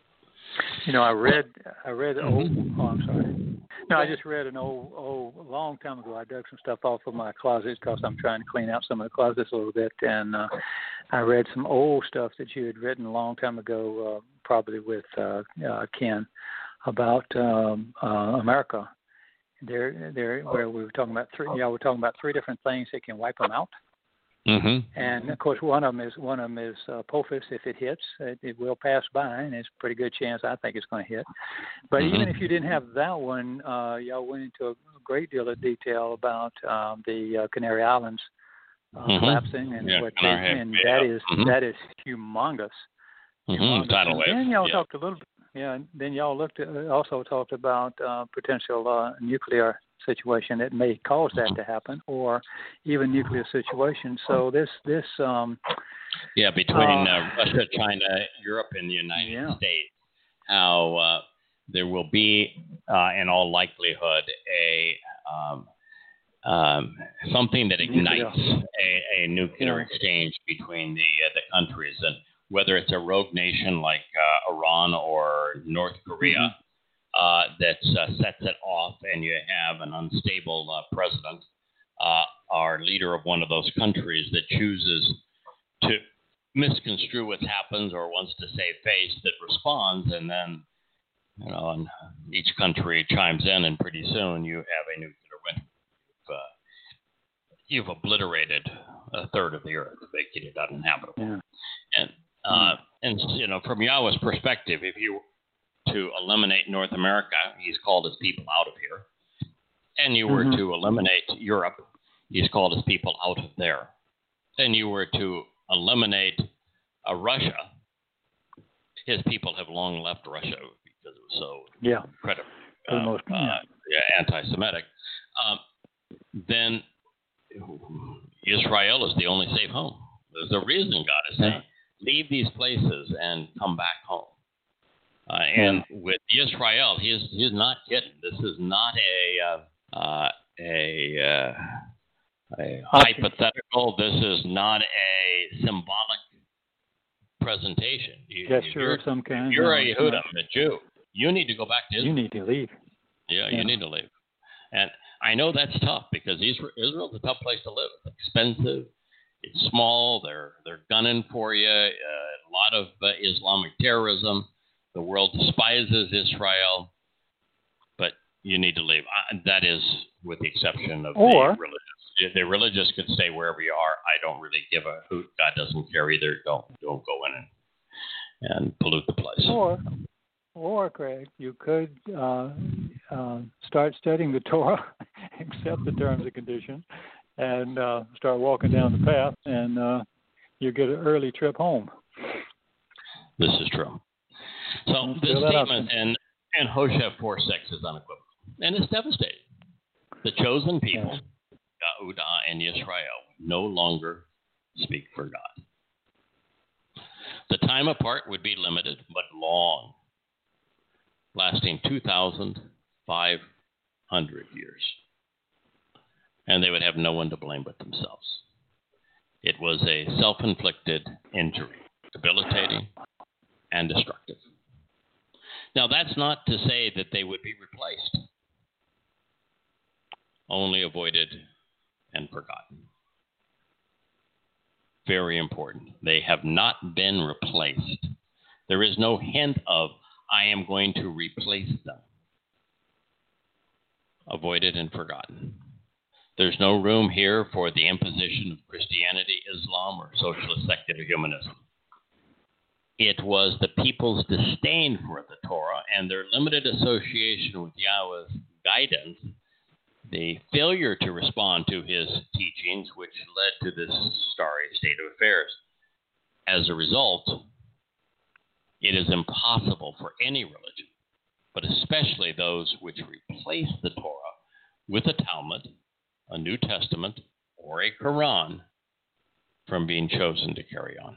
You know, I read, I read, mm-hmm. oh, oh, I'm sorry. No, I just read an old, old, a long time ago. I dug some stuff off of my closet because I'm trying to clean out some of the closets a little bit, and uh, I read some old stuff that you had written a long time ago, uh, probably with uh, uh, Ken, about um, uh, America. There, there, where we were talking about three. Yeah, we're talking about three different things that can wipe them out. Mm-hmm. And of course, one of them is one of them is uh, Apophis. If it hits, it, it will pass by, and it's a pretty good chance. I think it's going to hit. But mm-hmm. even if you didn't have that one, uh, y'all went into a great deal of detail about um, the uh, Canary Islands uh, mm-hmm. collapsing, and yeah, what they, and yeah. that is mm-hmm. that is humongous. Mm-hmm. humongous. Tidal wave. And then y'all yeah. talked a little bit. Yeah, and then y'all looked at, also talked about uh, potential uh, nuclear situation that may cause that to happen, or even nuclear situations. So this this um, yeah between uh, uh, Russia, China, Europe, and the United yeah. States, how uh, there will be, uh, in all likelihood, a um, um, something that ignites a, a nuclear yeah. exchange between the uh, the countries, and whether it's a rogue nation like uh, Iran or North Korea. Mm-hmm. Uh, that uh, sets it off, and you have an unstable uh, president uh, or leader of one of those countries that chooses to misconstrue what happens or wants to save face, that responds, and then, you know, and each country chimes in, and pretty soon you have a nuclear winter. You've, uh, you've obliterated a third of the earth, making it uninhabitable. Yeah. And uh, and you know, from Yahweh's perspective, if you to eliminate North America, He's called His people out of here. And you were mm-hmm. to eliminate Europe, He's called His people out of there. And you were to eliminate uh, Russia, His people have long left Russia because it was so yeah. incredibly uh, uh, uh, yeah, anti-Semitic. Um, then Israel is the only safe home. There's a reason God is saying, leave these places and come back home. Uh, and with Israel, he's he's not kidding. This is not a uh, uh, a, uh, a hypothetical. This is not a symbolic presentation. You, Gesture of some kind. You're no, a Yehudim, a Jew. You need to go back to Israel. You need to leave. Yeah, yeah, you need to leave. And I know that's tough because Israel Israel's a tough place to live. It's expensive. It's small. They're they're gunning for you. Uh, a lot of uh, Islamic terrorism. The world despises Israel, but you need to leave. Uh, that is, with the exception of or, the religious. The religious could stay wherever you are. I don't really give a hoot. God doesn't care either. Don't don't go in and, and pollute the place. Or, or Craig, you could uh, uh, start studying the Torah, accept the terms and conditions, and uh, start walking down the path, and uh, you get an early trip home. This is true. So Let's this statement in, in Hosea four six is unequivocal, and it's devastating. The chosen people, yes. Yehudah and Yisrael, no longer speak for God. The time apart would be limited, but long, lasting two thousand five hundred years. And they would have no one to blame but themselves. It was a self-inflicted injury, debilitating and destructive. Now, that's not to say that they would be replaced, only avoided and forgotten. Very important. They have not been replaced. There is no hint of, I am going to replace them. Avoided and forgotten. There's no room here for the imposition of Christianity, Islam, or socialist secular humanism. It was the people's disdain for the Torah and their limited association with Yahweh's guidance the failure to respond to his teachings, which led to this sorry state of affairs. As a result, it is impossible for any religion, but especially those which replace the Torah with a Talmud, a New Testament, or a Quran, from being chosen to carry on.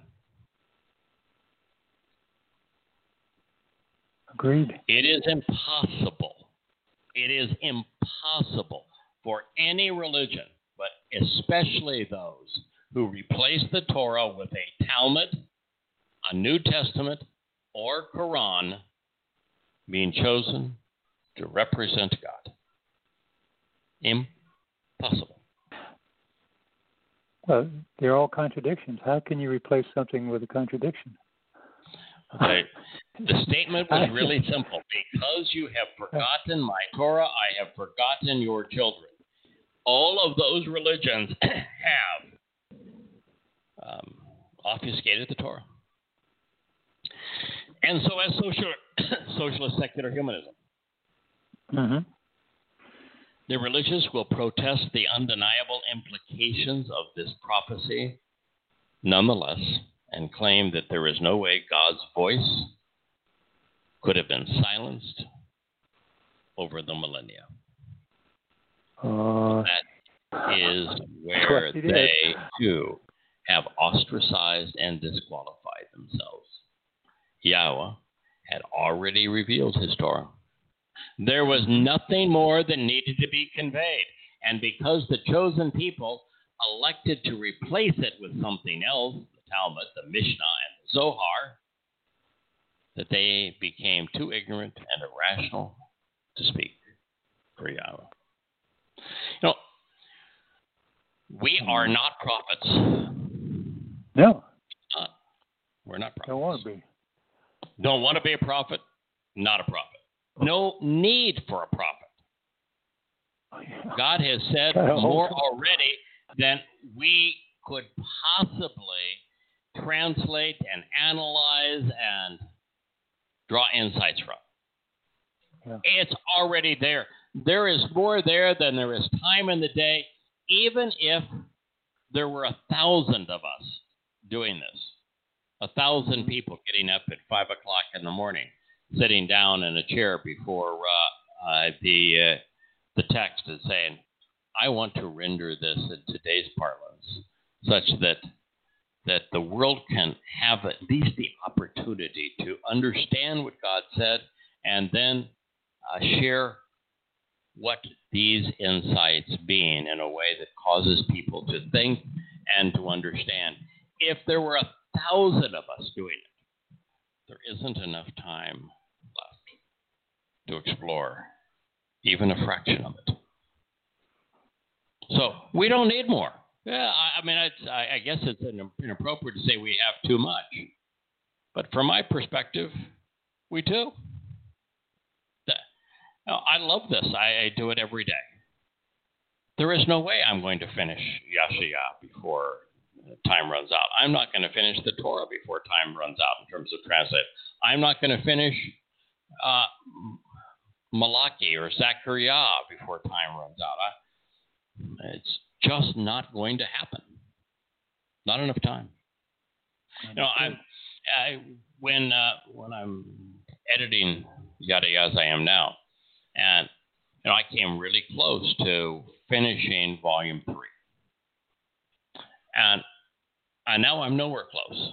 Agreed. It is impossible. It is impossible for any religion, but especially those who replace the Torah with a Talmud, a New Testament, or Quran, being chosen to represent God. Impossible. Well, they're all contradictions. How can you replace something with a contradiction? Okay. The statement was really simple. Because you have forgotten my Torah, I have forgotten your children. All of those religions have um, obfuscated the Torah. And so has social, socialist secular humanism. Mm-hmm. The religious will protest the undeniable implications of this prophecy nonetheless and claim that there is no way God's voice could have been silenced over the millennia. Uh, that is where they, too, have ostracized and disqualified themselves. Yahweh had already revealed his Torah. There was nothing more that needed to be conveyed. And because the chosen people elected to replace it with something else, the Talmud, the Mishnah, and the Zohar, that they became too ignorant and irrational to speak for Yahweh. You know, we are not prophets. No. Uh, we're not prophets. Don't want to be. Don't want to be a prophet? Not a prophet. No need for a prophet. God has said more already than we could possibly translate and analyze and draw insights from. Yeah. It's already there. There is more there than there is time in the day, even if there were a thousand of us doing this. A thousand people getting up at five o'clock in the morning, sitting down in a chair before uh, uh, the uh, the text and saying, I want to render this in today's parlance such that that the world can have at least the opportunity to understand what God said and then uh, share what these insights mean in a way that causes people to think and to understand. If there were a thousand of us doing it, there isn't enough time left to explore even a fraction of it. So we don't need more. Yeah, I, I mean, it's, I, I guess it's inappropriate to say we have too much. But from my perspective, we do. Now, I love this. I, I do it every day. There is no way I'm going to finish Yasha'ah before time runs out. I'm not going to finish the Torah before time runs out in terms of translate. I'm not going to finish uh, Malachi or Zechariah before time runs out. I, it's just not going to happen. Not enough time. You know, I'm I, when uh, when I'm editing Yada as I am now, and you know, I came really close to finishing volume three, and and now I'm nowhere close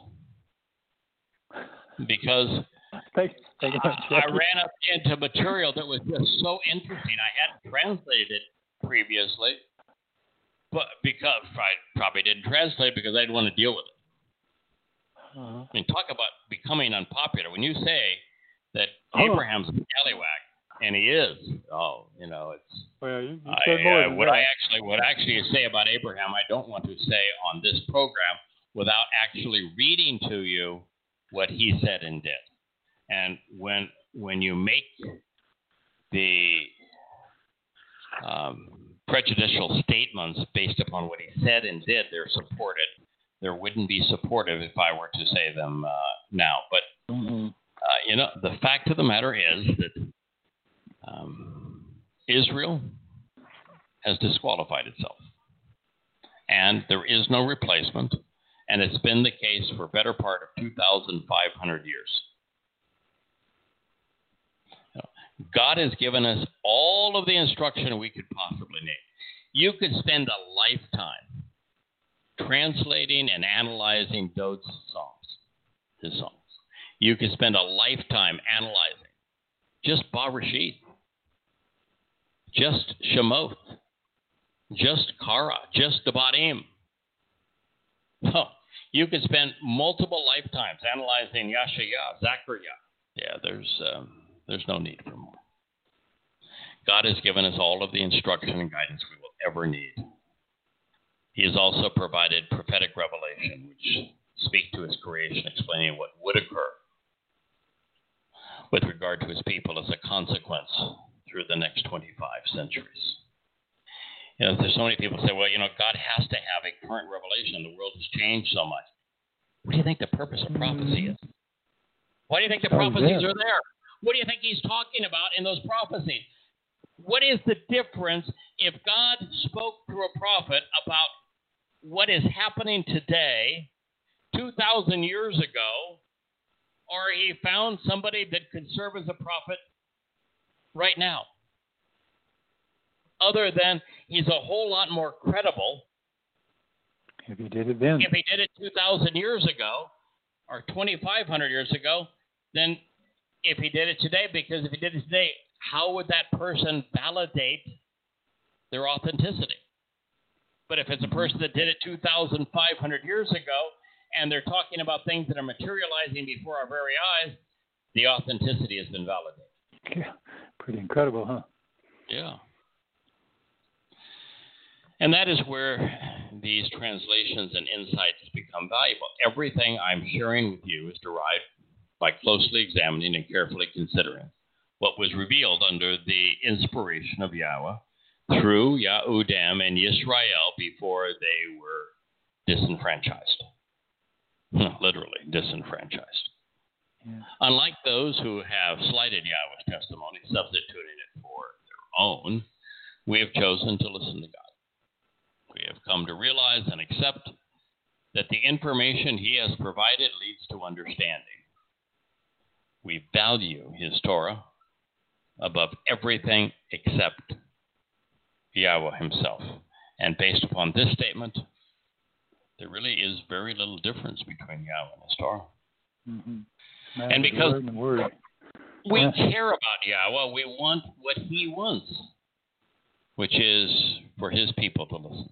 because thank, thank I, I ran up into material that was just so interesting. I hadn't translated it previously, but because I probably didn't translate it because I didn't want to deal with it. Uh-huh. I mean, talk about becoming unpopular. When you say that oh. Abraham's a scallywag, and he is, oh, you know, it's. Well, you, you I, said more uh, than what that. I actually, what I actually say about Abraham, I don't want to say on this program without actually reading to you what he said and did. And when when you make the um, prejudicial statements based upon what he said and did, they're supported. There wouldn't be supportive if I were to say them uh, now. But, mm-hmm. uh, you know, the fact of the matter is that um, Israel has disqualified itself. And there is no replacement, and it's been the case for better part of two thousand five hundred years. God has given us all of the instruction we could possibly need. You could spend a lifetime translating and analyzing Dodds' songs, his songs. You could spend a lifetime analyzing just Barashit, just Shemoth, just Kara, just Devarim. Oh, you could spend multiple lifetimes analyzing Yashaya, Zechariah. Yeah, there's um, there's no need for more. God has given us all of the instruction and guidance we will ever need. He has also provided prophetic revelation, which speak to his creation, explaining what would occur with regard to his people as a consequence through the next twenty-five centuries. You know, there's so many people say, well, you know, God has to have a current revelation. The world has changed so much. What do you think the purpose of prophecy is? Why do you think the prophecies oh, yeah. are there? What do you think he's talking about in those prophecies? What is the difference if God spoke through a prophet about what is happening today, two thousand years ago, or he found somebody that could serve as a prophet right now? Other than he's a whole lot more credible if he did it then. If he did it two thousand years ago or twenty-five hundred years ago, then if he did it today, because if he did it today, how would that person validate their authenticity? But if it's a person that did it two thousand five hundred years ago and they're talking about things that are materializing before our very eyes, the authenticity has been validated. Yeah, pretty incredible, huh? Yeah. And that is where these translations and insights become valuable. Everything I'm sharing with you is derived by closely examining and carefully considering what was revealed under the inspiration of Yahweh through Yahudim and Yisrael before they were disenfranchised. Literally disenfranchised. Yeah. Unlike those who have slighted Yahweh's testimony, substituting it for their own, we have chosen to listen to God. We have come to realize and accept that the information he has provided leads to understanding. We value his Torah above everything except Yahweh himself. And based upon this statement, there really is very little difference between Yahweh and his Torah. Mm-hmm. And because word and word. we Yeah. care about Yahweh, we want what he wants, which is for his people to listen.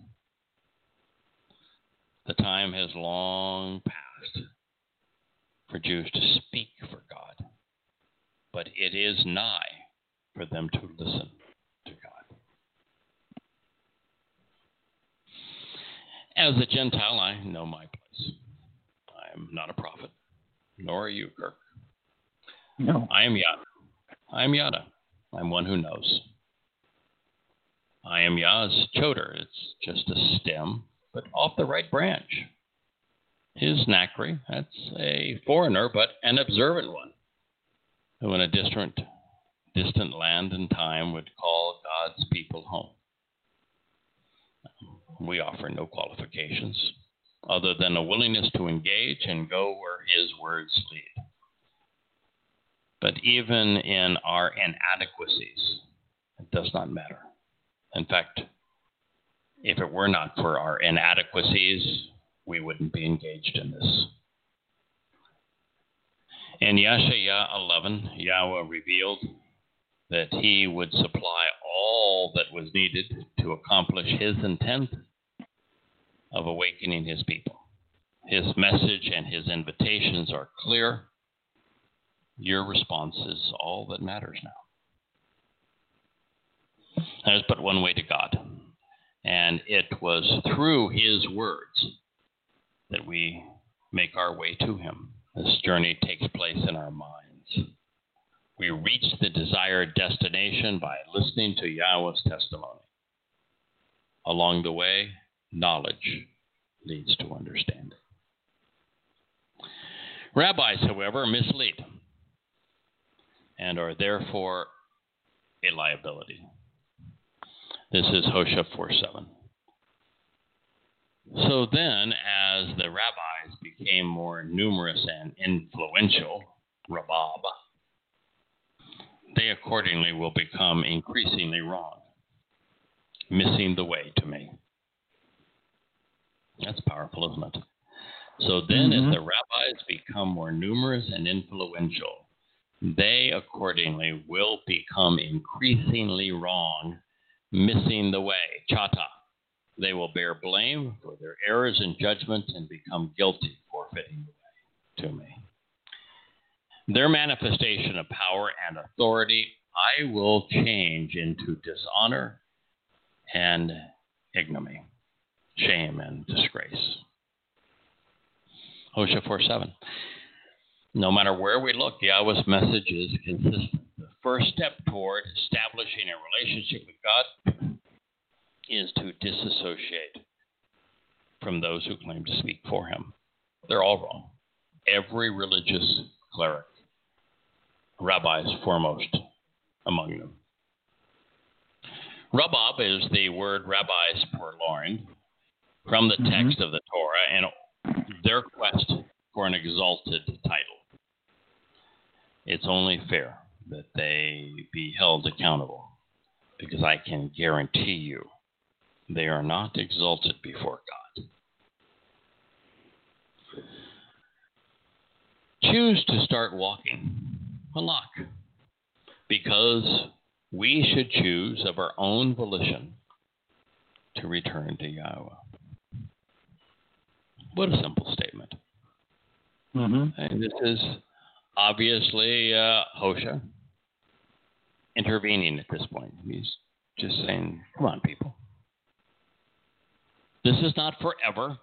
The time has long passed for Jews to speak for God, but it is nigh for them to listen to God. As a Gentile, I know my place. I am not a prophet, nor are you, Kirk. No. I am Yada. I am Yada. I'm one who knows. I am Yah's choder. It's just a stem, but off the right branch. His Nakri, that's a foreigner, but an observant one, who in a distant, distant land and time would call God's people home. We offer no qualifications other than a willingness to engage and go where his words lead. But even in our inadequacies, it does not matter. In fact, if it were not for our inadequacies, we wouldn't be engaged in this. In Yeshaya eleven, Yahweh revealed that he would supply all that was needed to accomplish his intent of awakening his people. His message and his invitations are clear. Your response is all that matters now. There's but one way to God, and it was through his words that we make our way to him. This journey takes place in our minds. We reach the desired destination by listening to Yahweh's testimony. Along the way, knowledge leads to understanding. Rabbis, however, mislead and are therefore a liability. This is Hosea four seven. So then, as the rabbis became more numerous and influential, Rabab, they accordingly will become increasingly wrong, missing the way to me. That's powerful, isn't it? So then, mm-hmm. as the rabbis become more numerous and influential, they accordingly will become increasingly wrong, missing the way. Chata. They will bear blame for their errors in judgment and become guilty, forfeiting the way to me. Their manifestation of power and authority I will change into dishonor and ignominy, shame and disgrace. Hosea four seven. No matter where we look, Yahweh's message is consistent. The first step toward establishing a relationship with God is to disassociate from those who claim to speak for him. They're all wrong. Every religious cleric, rabbis foremost among them. Rabab is the word rabbis purloined from the text mm-hmm. of the Torah and their quest for an exalted title. It's only fair that they be held accountable, because I can guarantee you they are not exalted before God. Choose to start walking. Halak. Because we should choose of our own volition to return to Yahweh. What a simple statement. Mm-hmm. And this is obviously uh, Hosea intervening at this point. He's just saying, come on, people. This is not forever.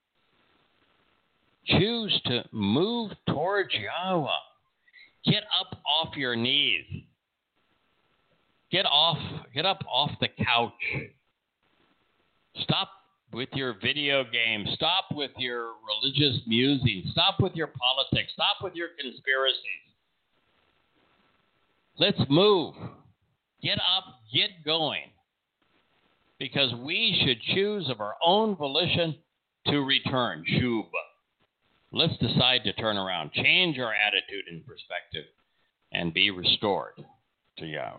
Choose to move towards Yahweh. Get up off your knees. Get off, get up off the couch. Stop with your video games. Stop with your religious musings. Stop with your politics. Stop with your conspiracies. Let's move. Get up, get going. Because we should choose of our own volition to return. Shub. Let's decide to turn around, change our attitude and perspective, and be restored to Yahweh.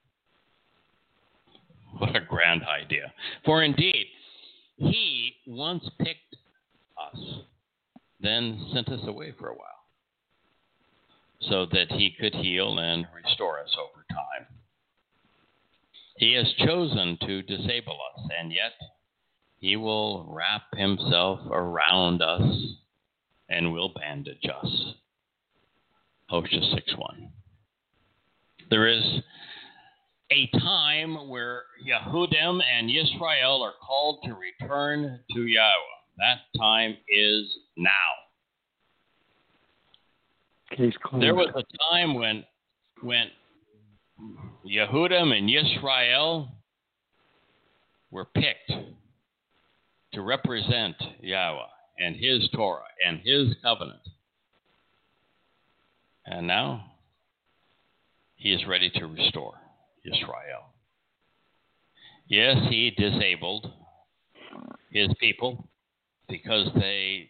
What a grand idea. For indeed, he once picked us, then sent us away for a while, so that he could heal and restore us over time. He has chosen to disable us, and yet he will wrap himself around us and will bandage us. Hosea six one. There is a time where Yehudim and Yisrael are called to return to Yahweh. That time is now. Case closed. There was a time when, when Yehudim and Yisrael were picked to represent Yahweh and his Torah and his covenant. And now he is ready to restore Israel. Yes, he disabled his people because they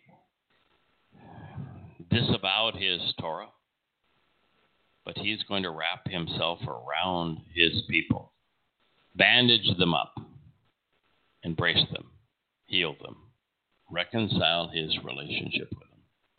disavowed his Torah, but he's going to wrap himself around his people, bandage them up, embrace them, heal them, reconcile his relationship with them.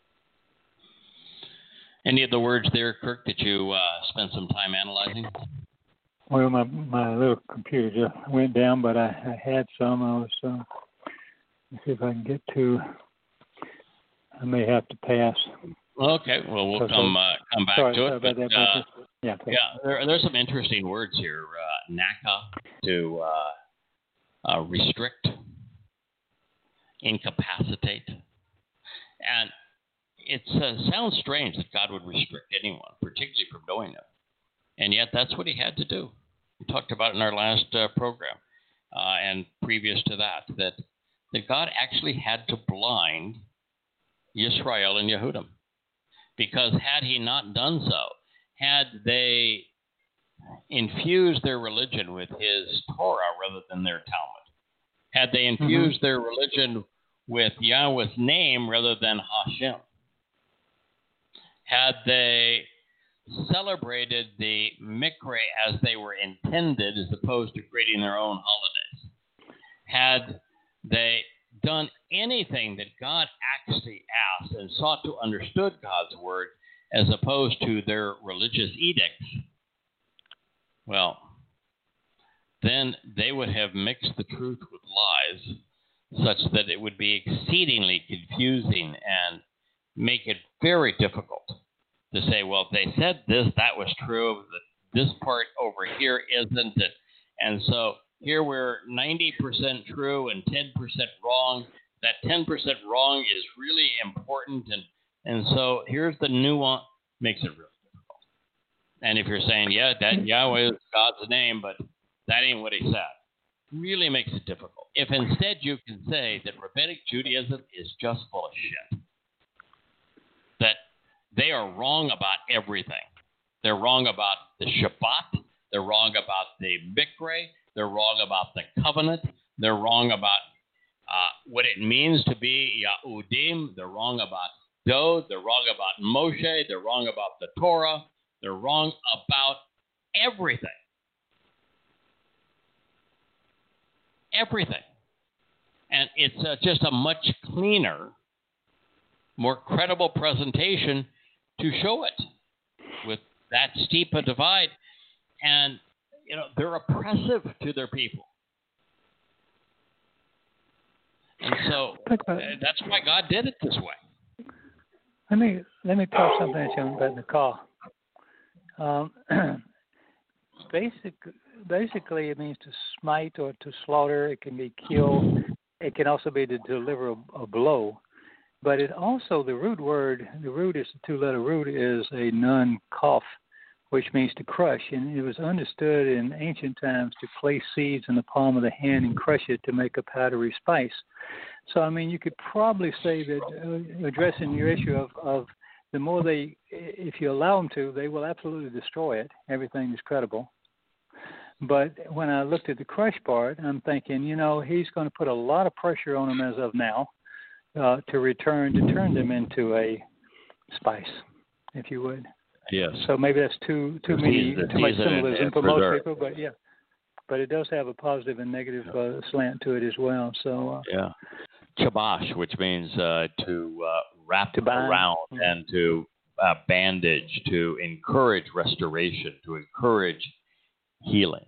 Any of the words there, Kirk, that you uh, spent some time analyzing? Well, my my little computer just went down, but I, I had some. I was uh, let's see if I can get to. I may have to pass. Okay, well we'll come uh, come back sorry, to sorry it. But, that, uh, yeah, yeah, there, there's some interesting words here. Uh, Naka, to uh, uh, restrict, incapacitate, and it uh, sounds strange that God would restrict anyone, particularly from knowing him. And yet that's what he had to do. We talked about it in our last uh, program uh, and previous to that, that, that God actually had to blind Yisrael and Yehudim. Because had he not done so, had they infused their religion with his Torah rather than their Talmud, had they infused mm-hmm. their religion with Yahweh's name rather than Hashem, had they celebrated the Mikra as they were intended as opposed to creating their own holidays, had they done anything that God actually asked and sought to understood God's word as opposed to their religious edicts, well, then they would have mixed the truth with lies such that it would be exceedingly confusing and make it very difficult to say, well, if they said this, that was true, this part over here isn't it. And so here we're ninety percent true and ten percent wrong. That ten percent wrong is really important. And, and so here's the nuance, makes it really difficult. And if you're saying, yeah, that Yahweh is God's name, but that ain't what he said, really makes it difficult. If instead you can say that Rabbinic Judaism is just full of shit, that they are wrong about everything. They're wrong about the Shabbat. They're wrong about the Mikra. They're wrong about the covenant. They're wrong about uh, what it means to be Yahudim. They're wrong about Dod. They're wrong about Moshe. They're wrong about the Torah. They're wrong about everything. Everything. And it's uh, just a much cleaner, more credible presentation to show it with that steep a divide. And, you know, they're oppressive to their people. And so uh, that's why God did it this way. Let me let me talk something at you about the call. Um, basic, basically, it means to smite or to slaughter. It can be kill. It can also be to deliver a, a blow. But it also, the root word, the root is the two-letter root is a nun kaf, which means to crush. And it was understood in ancient times to place seeds in the palm of the hand and crush it to make a powdery spice. So, I mean, you could probably say that uh, addressing your issue of, of the more they, if you allow them to, they will absolutely destroy it. Everything is credible. But when I looked at the crush part, I'm thinking, you know, he's going to put a lot of pressure on them as of now uh, to return, to turn them into a spice, if you would. Yes. So maybe that's too too many too much symbolism for most people, but yeah. But it does have a positive and negative uh, slant to it as well. So uh, yeah, chabash, which means uh, to uh, wrap to around mm-hmm. and to uh, bandage, to encourage restoration, to encourage healing.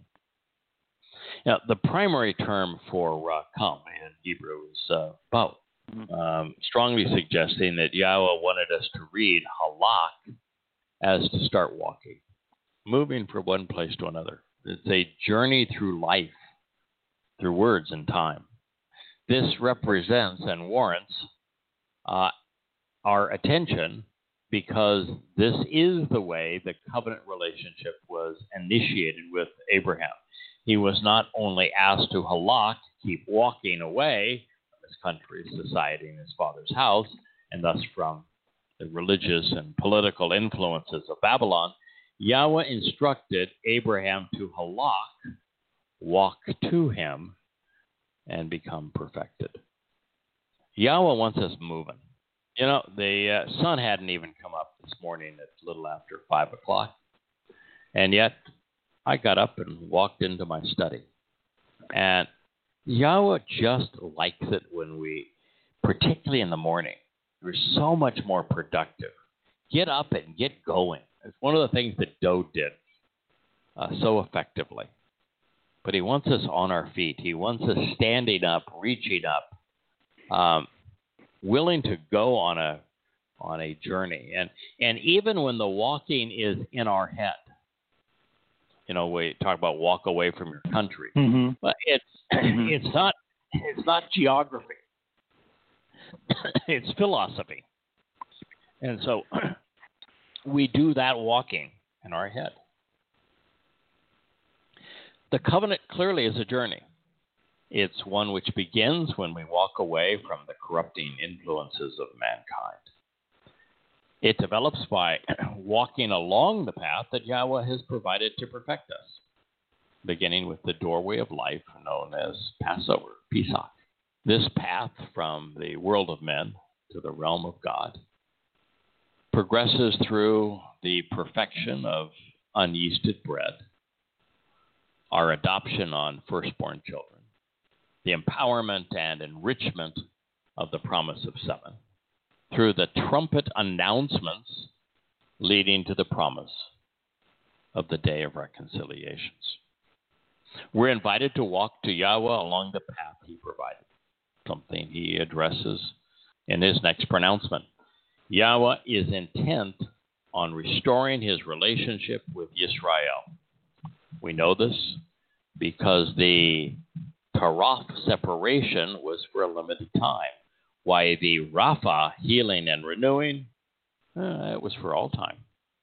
Now, the primary term for uh, come in Hebrew is uh, bo, mm-hmm. um, strongly suggesting that Yahweh wanted us to read halak as to start walking, moving from one place to another. It's a journey through life, through words and time. This represents and warrants uh, our attention because this is the way the covenant relationship was initiated with Abraham. He was not only asked to halak, keep walking away from his country, society, and his father's house, and thus from the religious and political influences of Babylon. Yahweh instructed Abraham to halak, walk to him, and become perfected. Yahweh wants us moving. You know, the uh, sun hadn't even come up this morning. It's a little after five o'clock. And yet, I got up and walked into my study. And Yahweh just likes it when we, particularly in the morning, we're so much more productive. Get up and get going. It's one of the things that Dode did uh, so effectively. But he wants us on our feet. He wants us standing up, reaching up, um, willing to go on a on a journey. And and even when the walking is in our head, you know, we talk about walk away from your country, mm-hmm. but it's it's not it's not geography. It's philosophy. And so we do that walking in our head. The covenant clearly is a journey. It's one which begins when we walk away from the corrupting influences of mankind. It develops by walking along the path that Yahweh has provided to perfect us, beginning with the doorway of life known as Passover, Pesach. This path from the world of men to the realm of God progresses through the perfection of unyeasted bread, our adoption on firstborn children, the empowerment and enrichment of the promise of seven, through the trumpet announcements leading to the promise of the day of reconciliations. We're invited to walk to Yahweh along the path he provided, something he addresses in his next pronouncement. Yahweh is intent on restoring his relationship with Yisrael. We know this because the Taraf separation was for a limited time, while the Rapha healing and renewing, uh, it was for all time.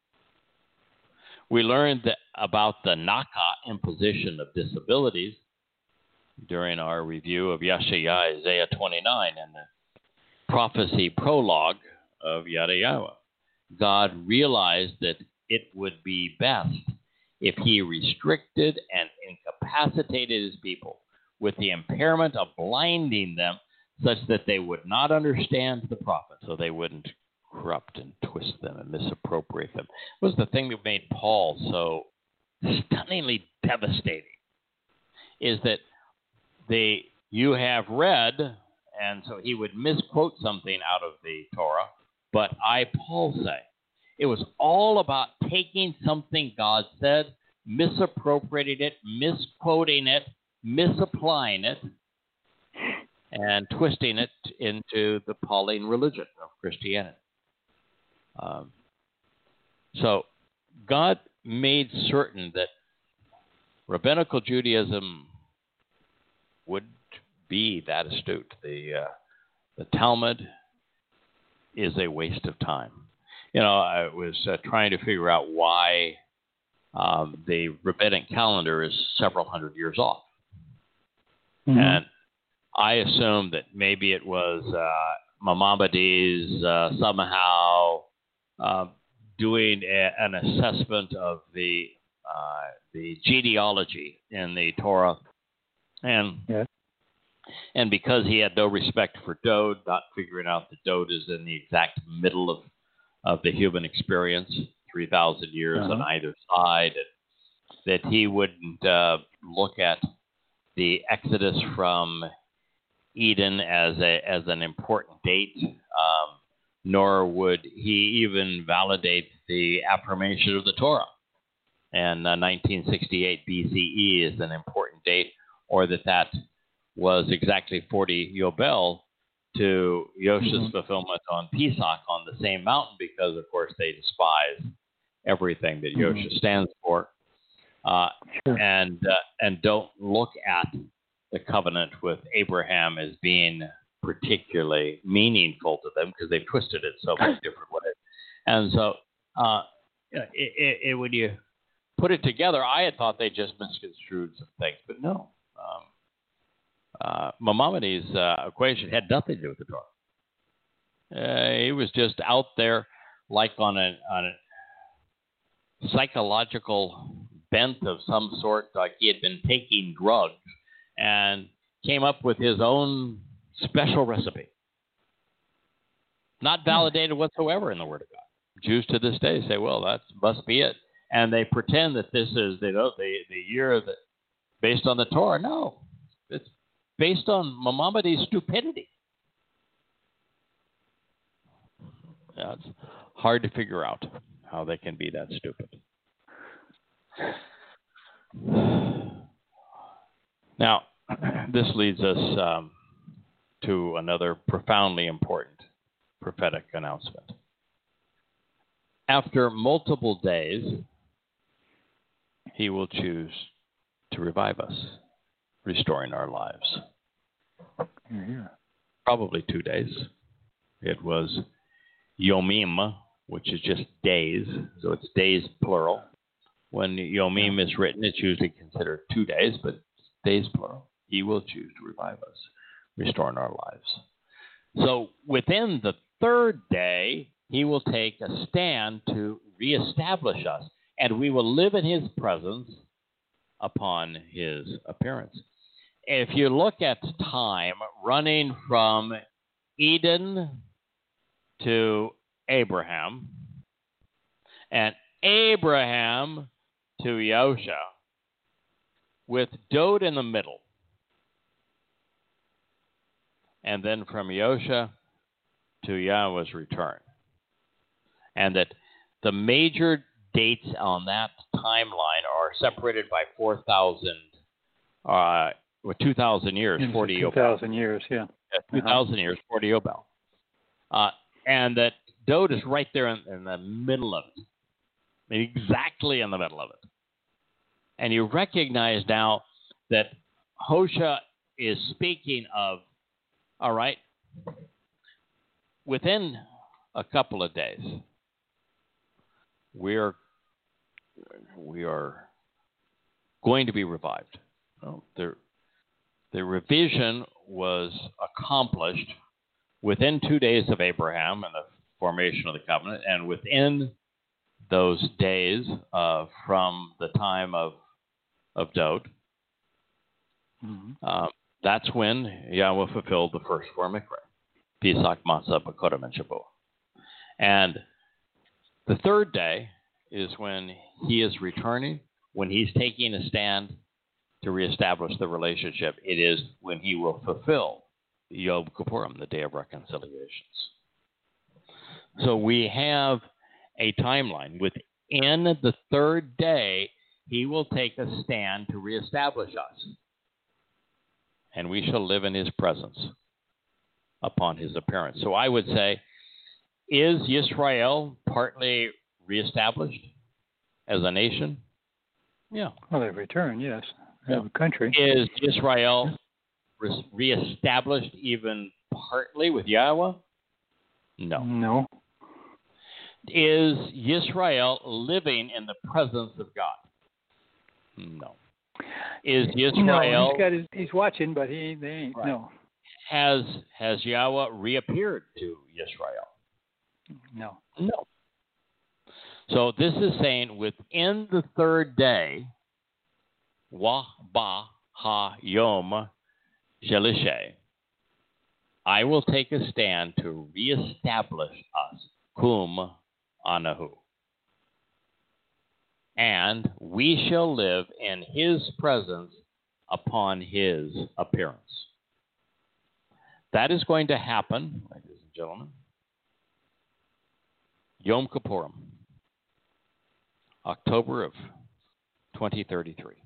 We learned that about the Naka imposition of disabilities during our review of Yeshaya, Isaiah twenty-nine, and the prophecy prologue of Yadayawa. God realized that it would be best if he restricted and incapacitated his people with the impairment of blinding them such that they would not understand the prophet, so they wouldn't corrupt and twist them and misappropriate them. It was the thing that made Paul so stunningly devastating, is that they, you have read, and so he would misquote something out of the Torah, but I, Paul, say, it was all about taking something God said, misappropriating it, misquoting it, misapplying it, and twisting it into the Pauline religion of Christianity. Um, so God made certain that rabbinical Judaism would be that astute. The uh, the Talmud is a waste of time. You know, I was uh, trying to figure out why um, the rabbinic calendar is several hundred years off. Mm-hmm. And I assumed that maybe it was uh, Maimonides uh, somehow uh, doing a, an assessment of the uh, the genealogy in the Torah, and yeah. and because he had no respect for Dode, not figuring out that Dode is in the exact middle of of the human experience, three thousand years uh-huh. on either side, and that he wouldn't uh, look at the Exodus from Eden as a as an important date, um, nor would he even validate the affirmation of the Torah. And uh, nineteen sixty-eight B C E is an important date, or that that was exactly forty Yobel to Yosha's mm-hmm. fulfillment on Pesach on the same mountain, because, of course, they despise everything that mm-hmm. Yosha stands for, uh, sure. and uh, and don't look at the covenant with Abraham as being particularly meaningful to them, because they've twisted it so many different ways. And so uh, it, it, it, when you put it together, I had thought they just misconstrued some things, but no. Um, uh, Maimonides' uh, equation had nothing to do with the Torah. Uh, he was just out there like on a, on a psychological bent of some sort, like he had been taking drugs, and came up with his own special recipe. Not validated whatsoever in the Word of God. Jews to this day say, well, that must be it. And they pretend that this is, you know, the, the year that based on the Torah. No, it's based on Maimonides' stupidity. Yeah, it's hard to figure out how they can be that stupid. Now, this leads us um, to another profoundly important prophetic announcement. After multiple days, he will choose to revive us, restoring our lives. Yeah. Probably two days. It was Yomim, which is just days, so it's days plural. When Yomim is written, it's usually considered two days, but it's days plural. He will choose to revive us, restoring our lives. So within the third day, he will take a stand to reestablish us, and we will live in his presence upon his appearance. If you look at time running from Eden to Abraham, and Abraham to Yosha, with Dod in the middle, and then from Yosha to Yahweh's return. And that the major dates on that timeline are separated by four thousand, uh, or two thousand years, forty Yobel. two thousand years, yeah. yeah two thousand uh-huh. years, forty Yobel. Uh, and that Dod is right there in, in the middle of it, exactly in the middle of it. And you recognize now that Hosea is speaking of, all right, within a couple of days, we are we are going to be revived. Well, the, the revision was accomplished within two days of Abraham and the formation of the covenant, and within those days uh, from the time of of Dod, mm-hmm. uh, that's when Yahweh fulfilled the first four mikra, Pesach, Matzah, Bakodim, and Shavuot. And the third day is when he is returning, when he's taking a stand to reestablish the relationship. It is when he will fulfill Yom Kippurim, the Day of Reconciliations. So we have a timeline. Within the third day, he will take a stand to reestablish us, and we shall live in his presence upon his appearance. So I would say, is Yisrael partly reestablished as a nation? Yeah. Well, they've returned, yes. They have a country. Is Israel re- reestablished even partly with Yahweh? No. No. Is Yisrael living in the presence of God? No. Is Yisrael... No, he's, got his, he's watching, but he they ain't, right. no. Has, has Yahweh reappeared to Yisrael? No. No. So this is saying within the third day, Wa ba ha yom shelishe, I will take a stand to reestablish us, kum anahu. And we shall live in his presence upon his appearance. That is going to happen, ladies and gentlemen, Yom Kippurim, October of twenty thirty-three.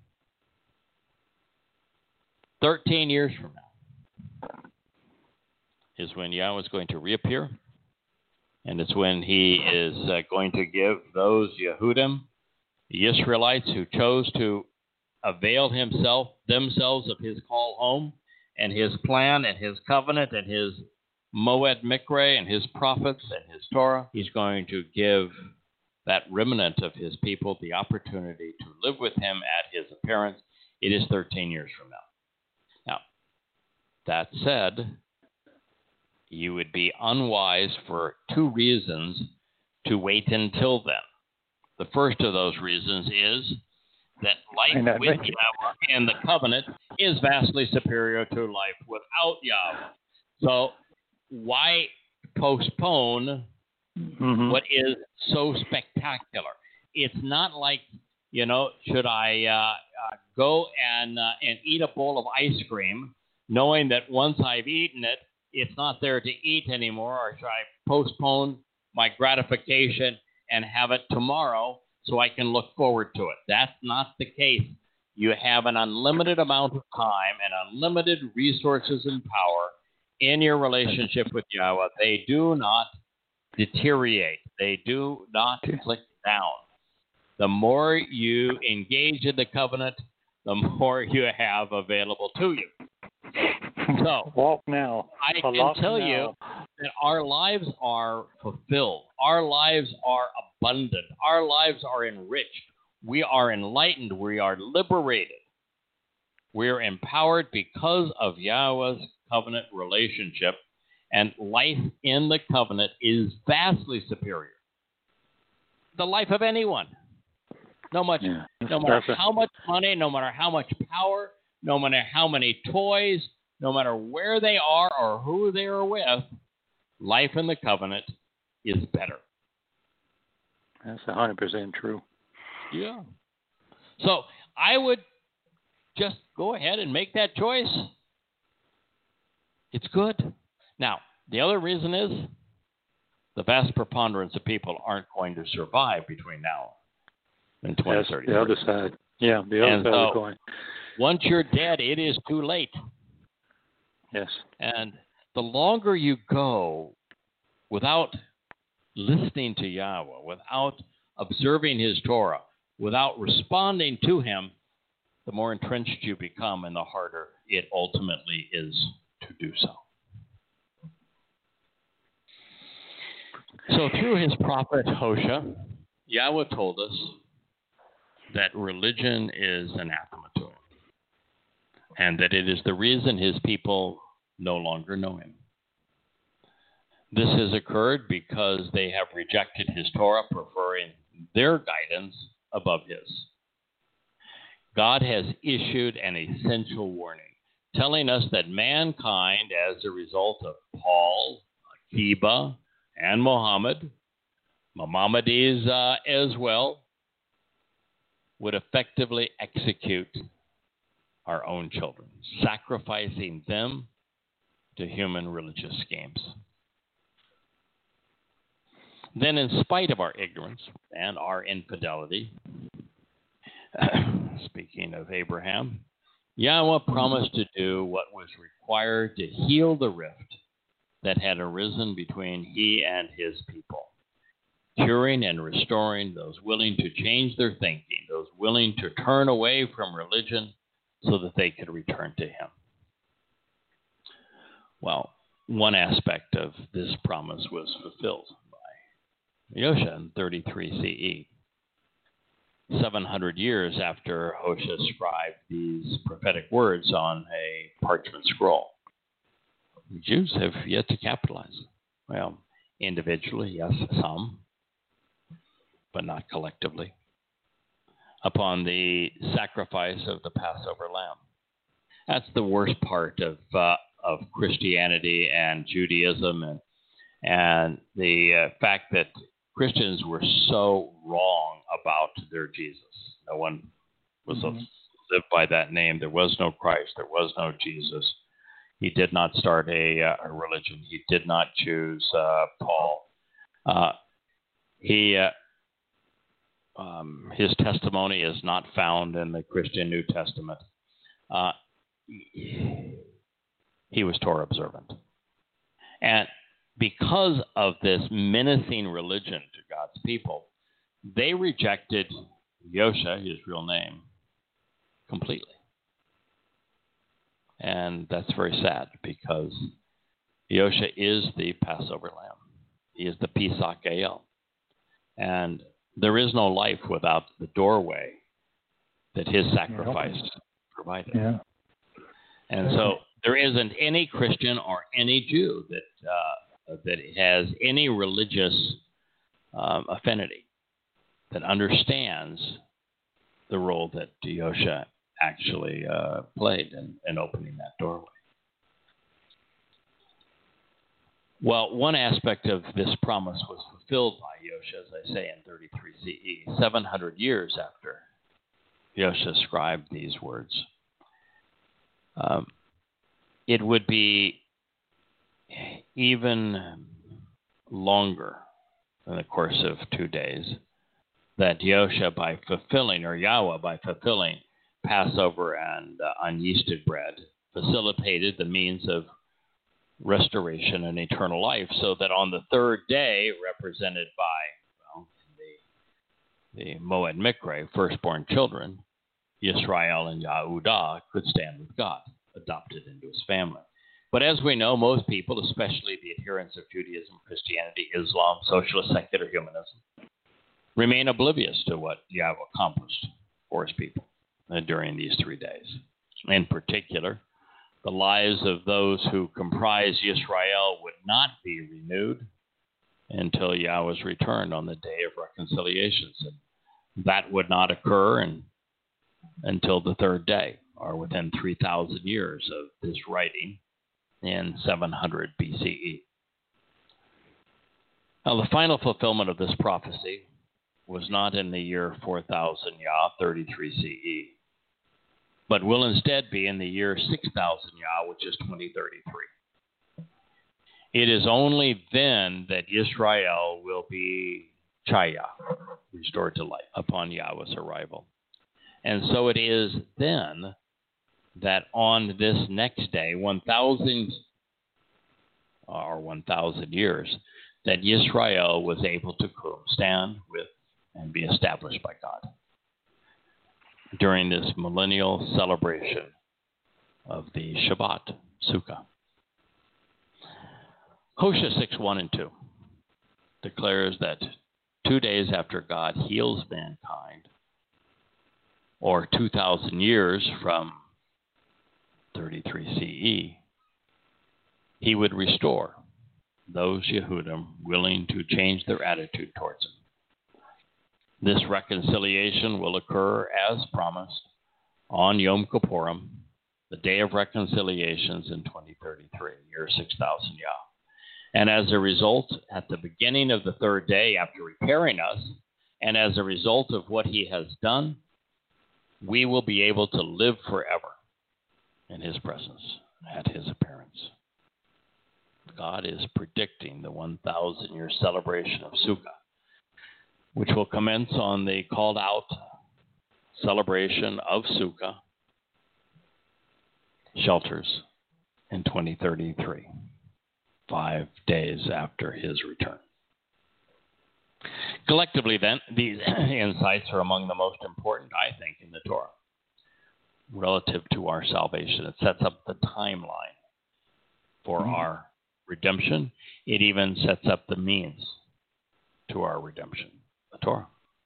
Thirteen years from now is when Yahweh is going to reappear, and it's when he is uh, going to give those Yehudim, the Israelites who chose to avail himself themselves of his call home and his plan and his covenant and his Moed Mikre and his prophets and his Torah. He's going to give that remnant of his people the opportunity to live with him at his appearance. It is thirteen years from now. Now, that said, you would be unwise for two reasons to wait until then. The first of those reasons is that life with Yahweh and the covenant is vastly superior to life without Yahweh. So why postpone mm-hmm. what is so spectacular? It's not like, you know, should I uh, uh, go and uh, and eat a bowl of ice cream, knowing that once I've eaten it, it's not there to eat anymore, or should I postpone my gratification and have it tomorrow so I can look forward to it? That's not the case. You have an unlimited amount of time and unlimited resources and power in your relationship with Yahweh. They do not deteriorate. They do not click down. The more you engage in the covenant, the more you have available to you. So, walk now. I can tell now. you that our lives are fulfilled. Our lives are abundant. Our lives are enriched. We are enlightened. We are liberated. We are empowered because of Yahweh's covenant relationship, And life in the covenant is vastly superior. The life of anyone. No much, Yeah. no matter how much money, no matter how much power, no matter how many toys, no matter where they are or who they are with, life in the covenant is better. That's one hundred percent true. Yeah. So I would just go ahead and make that choice. It's good. Now, the other reason is the vast preponderance of people aren't going to survive between now and twenty thirty. That's the other side. Yeah, the other and side so, of the coin. Once you're dead, it is too late. Yes. And the longer you go without listening to Yahweh, without observing his Torah, without responding to him, the more entrenched you become and the harder it ultimately is to do so. So through his prophet Hosea, Yahweh told us that religion is anathema to him, and that it is the reason his people no longer know him. This has occurred because they have rejected his Torah, preferring their guidance above his. God has issued an essential warning, telling us that mankind, as a result of Paul, Akiba, and Muhammad, Maimonides uh, as well, would effectively execute our own children, sacrificing them to human religious schemes. Then, in spite of our ignorance and our infidelity, speaking of Abraham, Yahweh promised to do what was required to heal the rift that had arisen between he and his people, curing and restoring those willing to change their thinking, those willing to turn away from religion so that they could return to him. Well, one aspect of this promise was fulfilled by Yosha in thirty-three C E. seven hundred years after Hosea scribed these prophetic words on a parchment scroll. The Jews have yet to capitalize. Well, individually, yes, some, but not collectively, upon the sacrifice of the Passover lamb. That's the worst part of uh, of Christianity and Judaism, and and the uh, fact that Christians were so wrong about their Jesus. No one was mm-hmm. lived by that name. There was no Christ. There was no Jesus. He did not start a, uh, a religion. He did not choose uh, Paul. Uh, he uh, um, his testimony is not found in the Christian New Testament. Uh, he was Torah observant, and because of this menacing religion to God's people, they rejected Yosha, his real name, completely. And that's very sad because Yosha is the Passover lamb. He is the Pesach El. And there is no life without the doorway that his sacrifice yeah. provided. Yeah. And so there isn't any Christian or any Jew that uh, that has any religious um, affinity that understands the role that Yosha actually uh, played in, in opening that doorway. Well, one aspect of this promise was fulfilled by Yosha, as I say, in thirty-three C E, seven hundred years after Yosha scribed these words. Um, it would be even longer in the course of two days that Yosha, by fulfilling, or Yahweh, by fulfilling Passover and uh, unyeasted bread, facilitated the means of restoration and eternal life, so that on the third day, represented by well, the, the Moed Mikre, firstborn children, Yisrael and Yahudah could stand with God, adopted into his family. But as we know, most people, especially the adherents of Judaism, Christianity, Islam, socialist, secular humanism, remain oblivious to what Yahweh accomplished for his people during these three days. In particular, the lives of those who comprise Israel would not be renewed until Yahweh's return on the day of reconciliations. And that would not occur in, until the third day, or within three thousand years of this writing in seven hundred B C E. Now, the final fulfillment of this prophecy was not in the year four thousand Yah, thirty-three C E, but will instead be in the year six thousand Yah, which is twenty thirty-three. It is only then that Israel will be Chaya, restored to life, upon Yahweh's arrival. And so it is then that on this next day, one thousand or one thousand years, that Israel was able to stand with and be established by God during this millennial celebration of the Shabbat, Sukkah. Hosea six, one and two declares that two days after God heals mankind, or two thousand years from thirty-three C E, he would restore those Yehudim willing to change their attitude towards him. This reconciliation will occur as promised on Yom Kippurim, the day of reconciliations in twenty thirty-three, year six thousand Yah. And as a result, at the beginning of the third day after repairing us, and as a result of what he has done, we will be able to live forever in his presence at his appearance. God is predicting the one thousand year celebration of Sukkah, which will commence on the called out celebration of Sukkah shelters in twenty thirty-three, five days after his return. Collectively, then, these insights are among the most important, I think, in the Torah relative to our salvation. It sets up the timeline for mm-hmm. our redemption. It even sets up the means to our redemption, the Torah.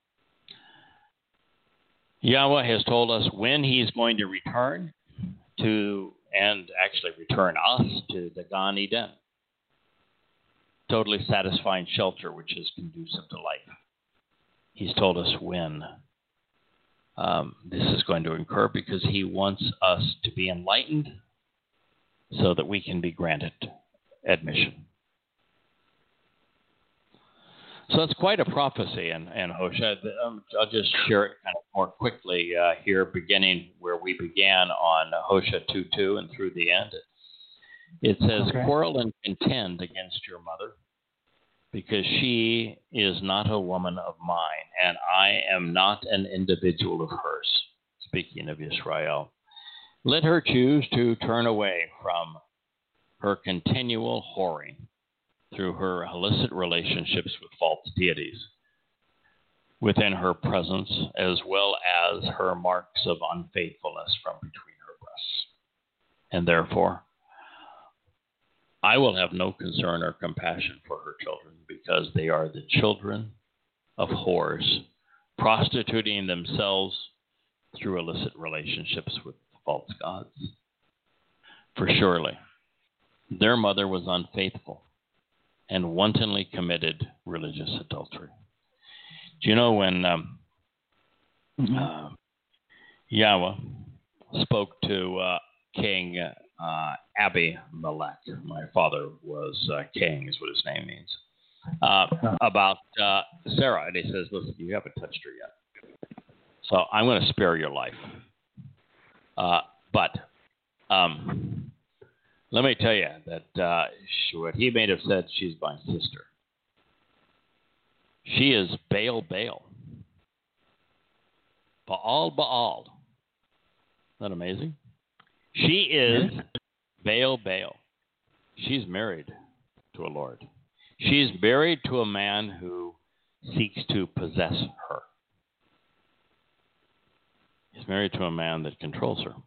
Yahweh has told us when he's going to return to, and actually return us to the Gan Eden, totally satisfying shelter which is conducive to life. He's told us when um, this is going to occur because he wants us to be enlightened so that we can be granted admission. So it's quite a prophecy in, in Hosea. I'll just share it kind of more quickly uh, here, beginning where we began on Hosea two two and through the end. It says, okay. Quarrel and contend against your mother, because she is not a woman of mine, and I am not an individual of hers. Speaking of Israel. Let her choose to turn away from her continual whoring through her illicit relationships with false deities within her presence, as well as her marks of unfaithfulness from between her breasts. And therefore, I will have no concern or compassion for her children, because they are the children of whores, prostituting themselves through illicit relationships with false gods. For surely, their mother was unfaithful and wantonly committed religious adultery. Do you know when um, mm-hmm. uh, Yahweh spoke to uh, King uh, Abimelech, my father was uh, king, is what his name means, uh, about uh, Sarah, and he says, listen, you haven't touched her yet, so I'm going to spare your life. Uh, but um, let me tell you that uh, what he may have said, she's my sister. She is Baal Baal. Baal Baal. Isn't that amazing? She is Baal Baal. She's married to a Lord. She's married to a man who seeks to possess her. He's married to a man that controls her.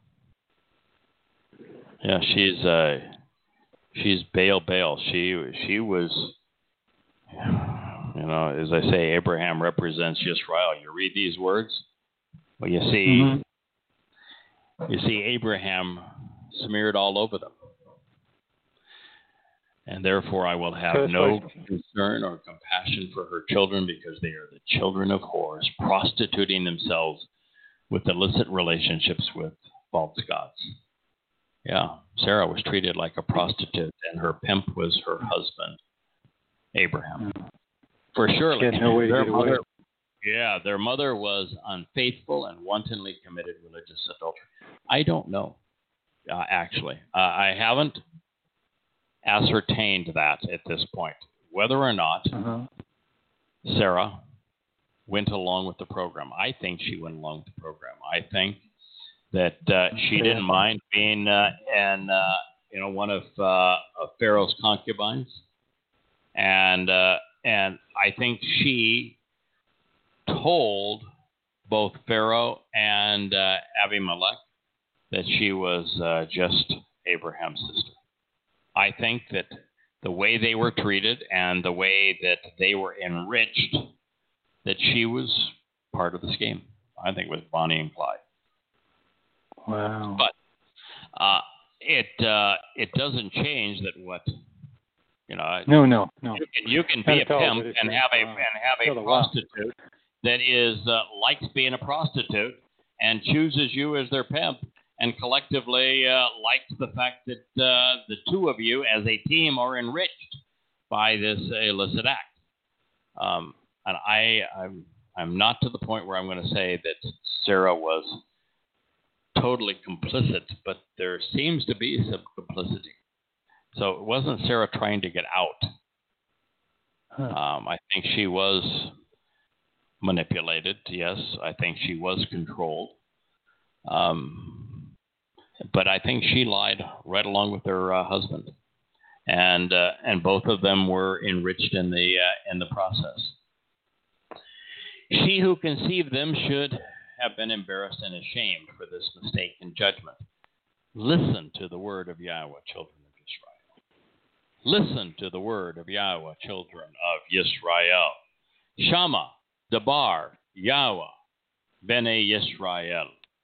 Yeah, she's uh, she's Baal Baal. She she was, you know, as I say, Abraham represents Yisrael. You read these words, well, you see, mm-hmm. you see Abraham smeared all over them. And therefore I will have no concern or compassion for her children, because they are the children of whores, prostituting themselves with illicit relationships with false gods. Yeah, Sarah was treated like a prostitute, and her pimp was her husband, Abraham. For surely, She had no way to their get away. mother, yeah, their mother was unfaithful and wantonly committed religious adultery. I don't know, uh, actually. Uh, I haven't ascertained that at this point, whether or not Uh-huh. Sarah went along with the program. I think she went along with the program. I think that uh, she Yeah. didn't mind being uh, and uh, you know one of, uh, of Pharaoh's concubines, and uh, and I think she told both Pharaoh and uh, Abimelech that she was uh, just Abraham's sister. I think that the way they were treated and the way that they were enriched, that she was part of the scheme. I think it was Bonnie and Clyde. Wow. But uh, it uh, it doesn't change that what you know. No, no, no. You can, you can be Not a at all, pimp but it's and just, have a wow. and have a Still a wow. prostitute that is uh, likes being a prostitute and chooses you as their pimp, and collectively uh, likes the fact that uh, the two of you as a team are enriched by this illicit act. Um, and I, I'm, I'm not to the point where I'm going to say that Sarah was totally complicit, but there seems to be some complicity. So it wasn't Sarah trying to get out. Huh. Um, I think she was manipulated, yes. I think she was controlled. Um, but I think she lied right along with her uh, husband, and uh, and both of them were enriched in the uh, in the process. She who conceived them should have been embarrassed and ashamed for this mistaken judgment. Listen to the word of Yahweh, children of Israel. Listen to the word of Yahweh, children of Israel. Shama, Dabar, Yahweh, Bnei Yisrael.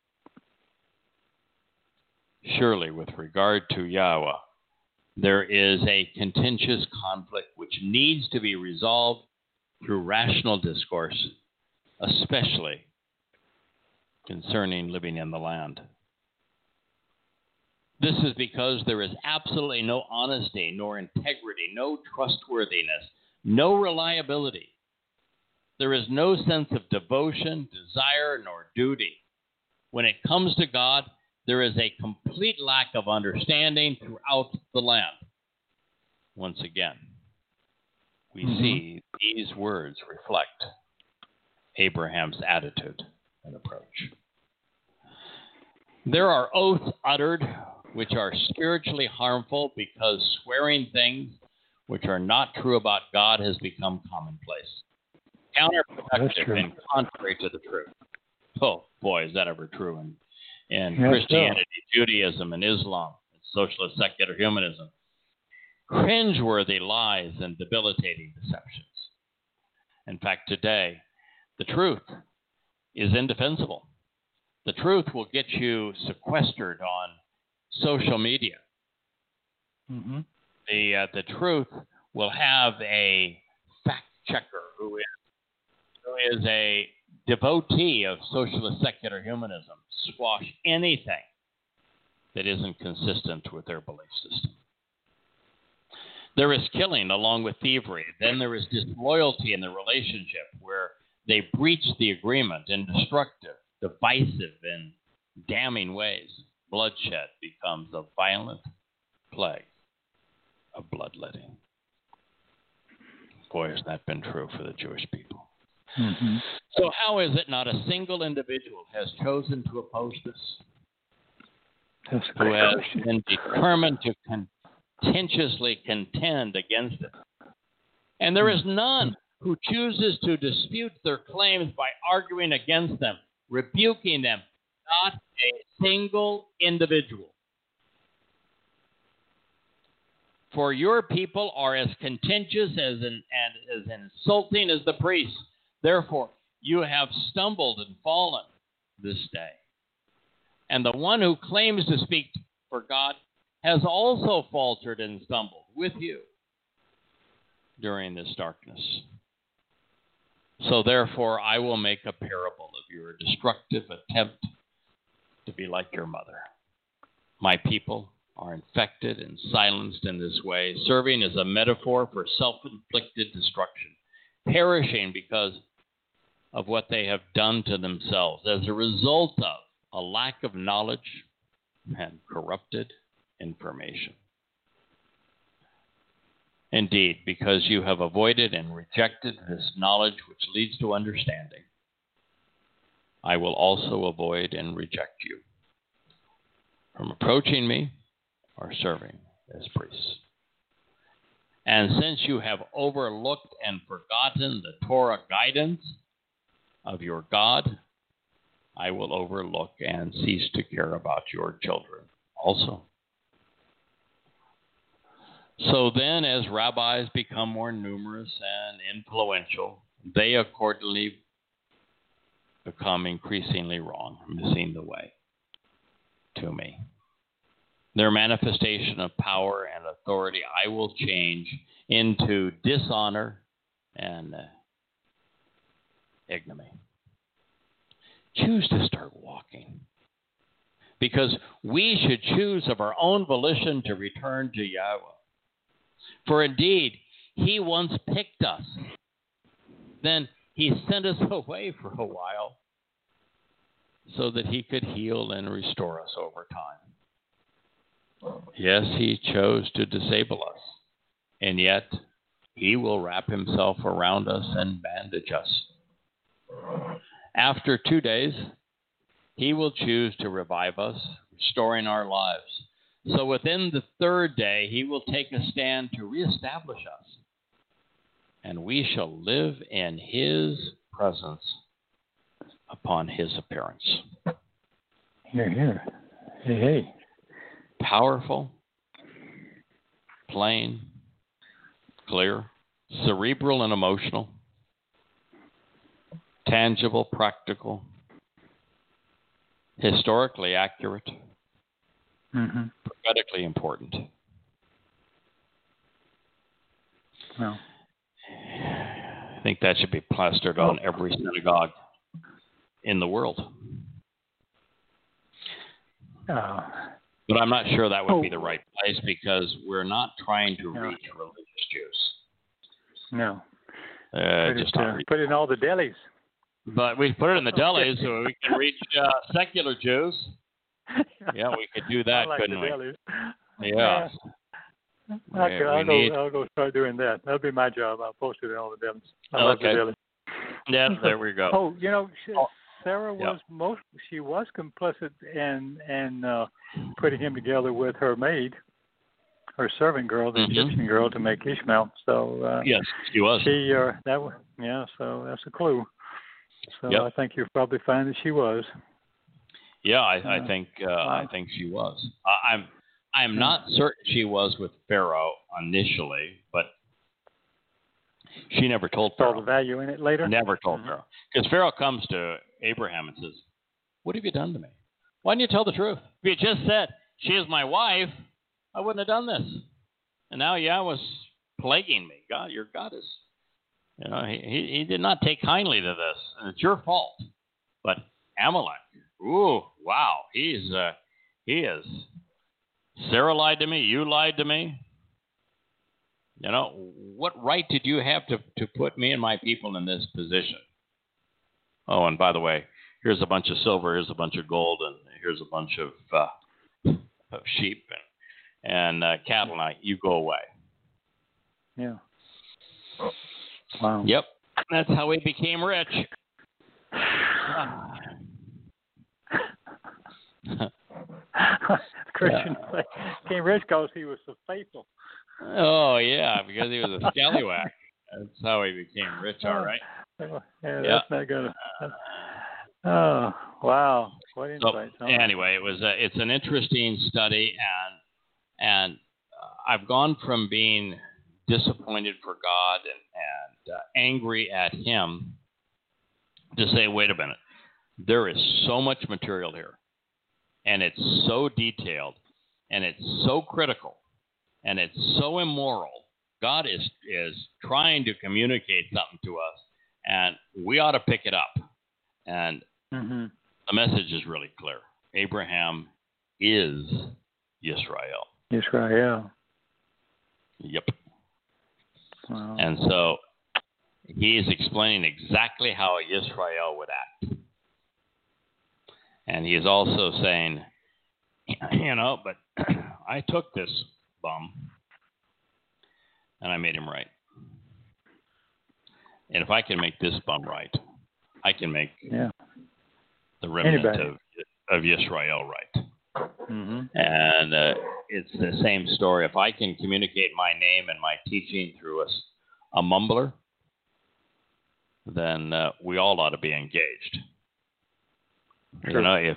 Surely, with regard to Yahweh, there is a contentious conflict which needs to be resolved through rational discourse, especially concerning living in the land. This is because there is absolutely no honesty, nor integrity, no trustworthiness, no reliability. There is no sense of devotion, desire, nor duty. When it comes to God, there is a complete lack of understanding throughout the land. Once again, we mm-hmm. see these words reflect Abraham's attitude and approach. There are oaths uttered which are spiritually harmful because swearing things which are not true about God has become commonplace, counterproductive and contrary to the truth. Oh, boy, is that ever true in, in yes, Christianity, so. Judaism, and Islam, and socialist secular humanism. Cringeworthy lies and debilitating deceptions. In fact, today, the truth is indefensible. The truth will get you sequestered on social media. Mm-hmm. The uh, the truth will have a fact checker who is who is a devotee of socialist secular humanism squash anything that isn't consistent with their belief system. There is killing along with thievery. Then there is disloyalty in the relationship where they breach the agreement in destructive, divisive, and damning ways. Bloodshed becomes a violent plague of bloodletting. Boy, has that been true for the Jewish people. Mm-hmm. So how is it not a single individual has chosen to oppose this? That's who has been determined to contentiously contend against it. And there is none who chooses to dispute their claims by arguing against them, rebuking them, not a single individual. For your people are as contentious as an, and as insulting as the priests. Therefore, you have stumbled and fallen this day. And the one who claims to speak for God has also faltered and stumbled with you during this darkness. So therefore, I will make a parable of your destructive attempt to be like your mother. My people are infected and silenced in this way, serving as a metaphor for self-inflicted destruction, perishing because of what they have done to themselves as a result of a lack of knowledge and corrupted information. Indeed, because you have avoided and rejected this knowledge which leads to understanding, I will also avoid and reject you from approaching me or serving as priests. And since you have overlooked and forgotten the Torah guidance of your God, I will overlook and cease to care about your children also. So then, as rabbis become more numerous and influential, they accordingly become increasingly wrong, missing the way to me. Their manifestation of power and authority I will change into dishonor and uh, ignominy. Choose to start walking, because we should choose of our own volition to return to Yahweh. For indeed, he once picked us. Then he sent us away for a while so that he could heal and restore us over time. Yes, he chose to disable us, and yet he will wrap himself around us and bandage us. After two days, he will choose to revive us, restoring our lives. So within the third day, he will take a stand to reestablish us, and we shall live in his presence upon his appearance. Here, here. Hey, hey. Powerful, plain, clear, cerebral and emotional, tangible, practical, historically accurate, mm-hmm. prophetically important. Well, I think that should be plastered on every synagogue in the world. Uh, but I'm not sure that would oh. be the right place, because we're not trying to No. reach religious Jews. No. Uh, put, just it, not uh, reach. put it in all the delis. But we put it in the delis so we can reach uh, secular Jews. Yeah, we could do that, I like couldn't the we? delis. Yeah. I'll, Yeah, go, I'll, we go, need- I'll go start doing that. That'll be my job. I'll post it in all the delis. I like the Okay. delis. Yeah, there we go. Oh, you know, she, Oh. Sarah Yep. was most. She was complicit in in uh, putting him together with her maid, her servant girl, the Mhm. Egyptian girl, to make Ishmael. So uh, Yes, she was. she uh, that was yeah. So that's a clue. So Yep. I think you'll probably find that she was. Yeah, I, I Uh, think uh, I wow. think she was. I, I'm I'm Yeah. not certain she was with Pharaoh initially, but she never told Saw Pharaoh. the value in it later. Never told Mhm. Pharaoh. Because Pharaoh comes to Abraham and says, "What have you done to me? Why didn't you tell the truth? If you just said, she is my wife, I wouldn't have done this. And now Yahweh's plaguing me. God, your God is, you know, he, he, he did not take kindly to this. And it's your fault." But Amalek, ooh, wow, he's, uh, he is, Sarah lied to me, you lied to me. You know, what right did you have to, to put me and my people in this position? Oh, and by the way, here's a bunch of silver, here's a bunch of gold, and here's a bunch of, uh, of sheep and, and uh, cattle. Now, you go away. Yeah. Wow. Yep, that's how he became rich. Christian became rich because he was so faithful. Oh, yeah, because he was a scallywag. That's how he became rich, all right. Oh, yeah, Yeah. that's not gonna. Oh, wow! What So insights! huh? anyway, it was a, it's an interesting study, and and uh, I've gone from being disappointed for God and, and uh, angry at Him to say, wait a minute, there is so much material here, and it's so detailed, and it's so critical, and it's so immoral. God is is trying to communicate something to us, and we ought to pick it up. And mm-hmm. the message is really clear. Abraham is Yisrael. Israel. Yep. Wow. And so he's explaining exactly how Yisrael would act. And he is also saying, you know, but I took this bum and I made him right. And if I can make this bum right, I can make yeah. the remnant Anybody. of of Yisrael right. Mm-hmm. And uh, it's the same story. If I can communicate my name and my teaching through a, a mumbler, then uh, we all ought to be engaged. Sure. You know, if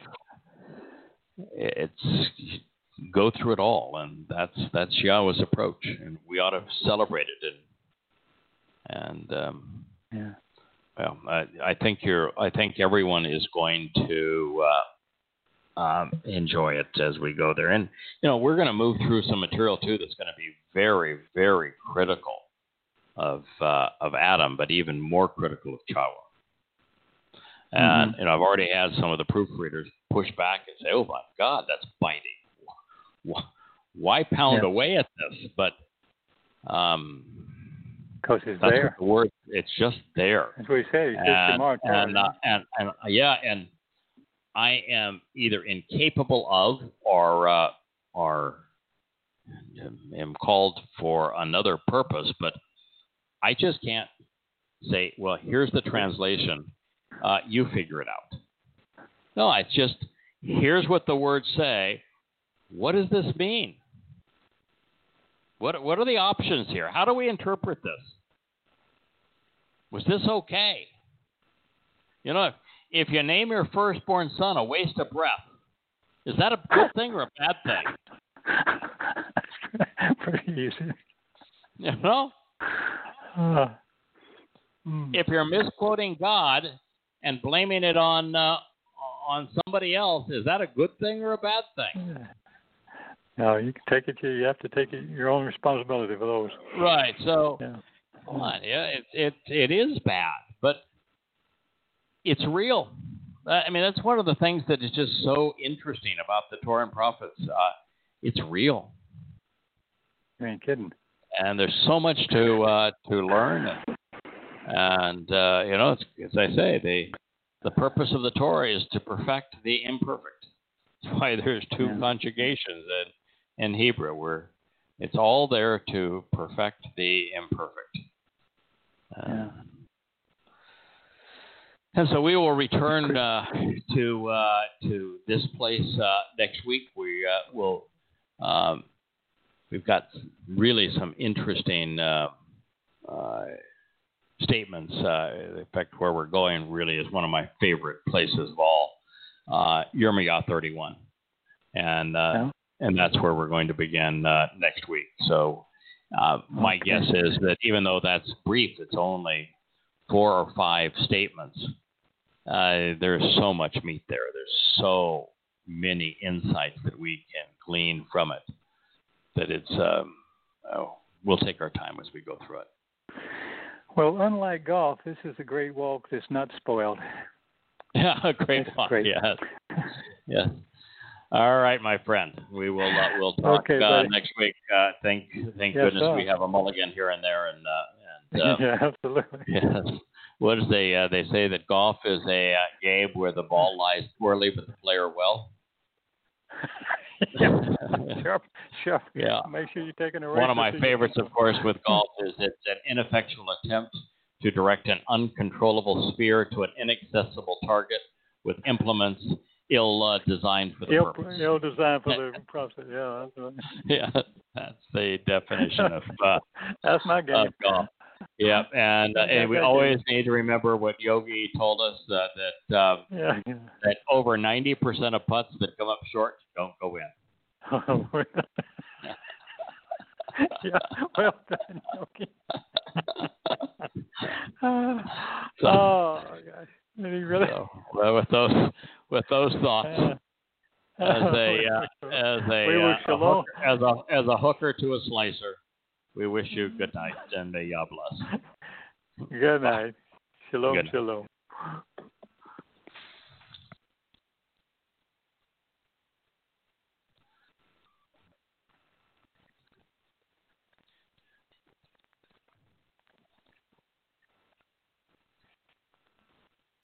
it's go through it all, and that's that's Yahweh's approach, and we ought to celebrate it. And, and um, yeah. well, I, I think you're. I think everyone is going to uh, um, enjoy it as we go there. And you know, we're going to move through some material too that's going to be very, very critical of uh, of Adam, but even more critical of Chahwa. And mm-hmm. you know, I've already had some of the proofreaders push back and say, "Oh my God, that's biting. Why pound yeah. away at this?" But um, because it's that's there. what the word. It's just there. That's what he said. He said And tomorrow. and, uh, and and uh, yeah, and I am either incapable of or uh, or am called for another purpose, but I just can't say, "Well, here's the translation. Uh, you figure it out." No, it's just, here's what the words say. What does this mean? What what are the options here? How do we interpret this? Was this okay? You know, if, if you name your firstborn son a waste of breath, is that a good thing or a bad thing? Pretty easy. You know? Uh, mm. If you're misquoting God and blaming it on uh, on somebody else, is that a good thing or a bad thing? Yeah. No, you can take it. You have to take it, your own responsibility for those. Right. So, yeah. come on, yeah, it it it is bad, but it's real. I mean, that's one of the things that is just so interesting about the Torah and prophets. Uh, it's real. You ain't kidding. And there's so much to uh, to learn, and, and uh, you know, it's, as I say, the the purpose of the Torah is to perfect the imperfect. That's why there's two yeah. conjugations in, in Hebrew, where it's all there to perfect the imperfect. Uh, yeah. And so we will return uh, to uh, to this place uh, next week. We uh, will. Um, we've got really some interesting uh, uh, statements. Uh, in fact, where we're going really is one of my favorite places of all, uh, Yirmiyah thirty-one, and uh, yeah. and that's where we're going to begin uh, next week. So uh, my okay. guess is that even though that's brief, it's only four or five statements. Uh, there's so much meat there. There's so many insights that we can glean from it that it's um, oh, we'll take our time as we go through it. Well, unlike golf, this is a great walk that's not spoiled. Yeah, a great That's walk. great. Yes, yes. All right, my friend. We will uh, we'll talk okay, uh, buddy. next week. Uh, thank thank Yes, goodness sir. we have a mulligan here and there, and uh, and uh, yeah, absolutely. yes. What is they uh, they say that golf is a uh, game where the ball lies poorly but the player well. yeah. Sure, sure. Yeah. Make sure you're taking a One of my race favorites, of course, with golf is it's an ineffectual attempt to direct an uncontrollable sphere to an inaccessible target with implements ill uh, designed for the ill, purpose. ill designed for the process. Yeah, that's right. Yeah, that's the definition of, uh, that's my game. of golf. Yeah, and, uh, and we always need to remember what Yogi told us uh, that uh, yeah. that over ninety percent of putts that come up short don't go in. yeah, well done, Yogi. so, oh gosh, did he really? So, well, with those with those thoughts, Uh, as a uh, as a we will uh, Shalom. hooker, as a as a hooker to a slicer, we wish you good night and may Yah bless. Good night. Shalom, Good night. shalom.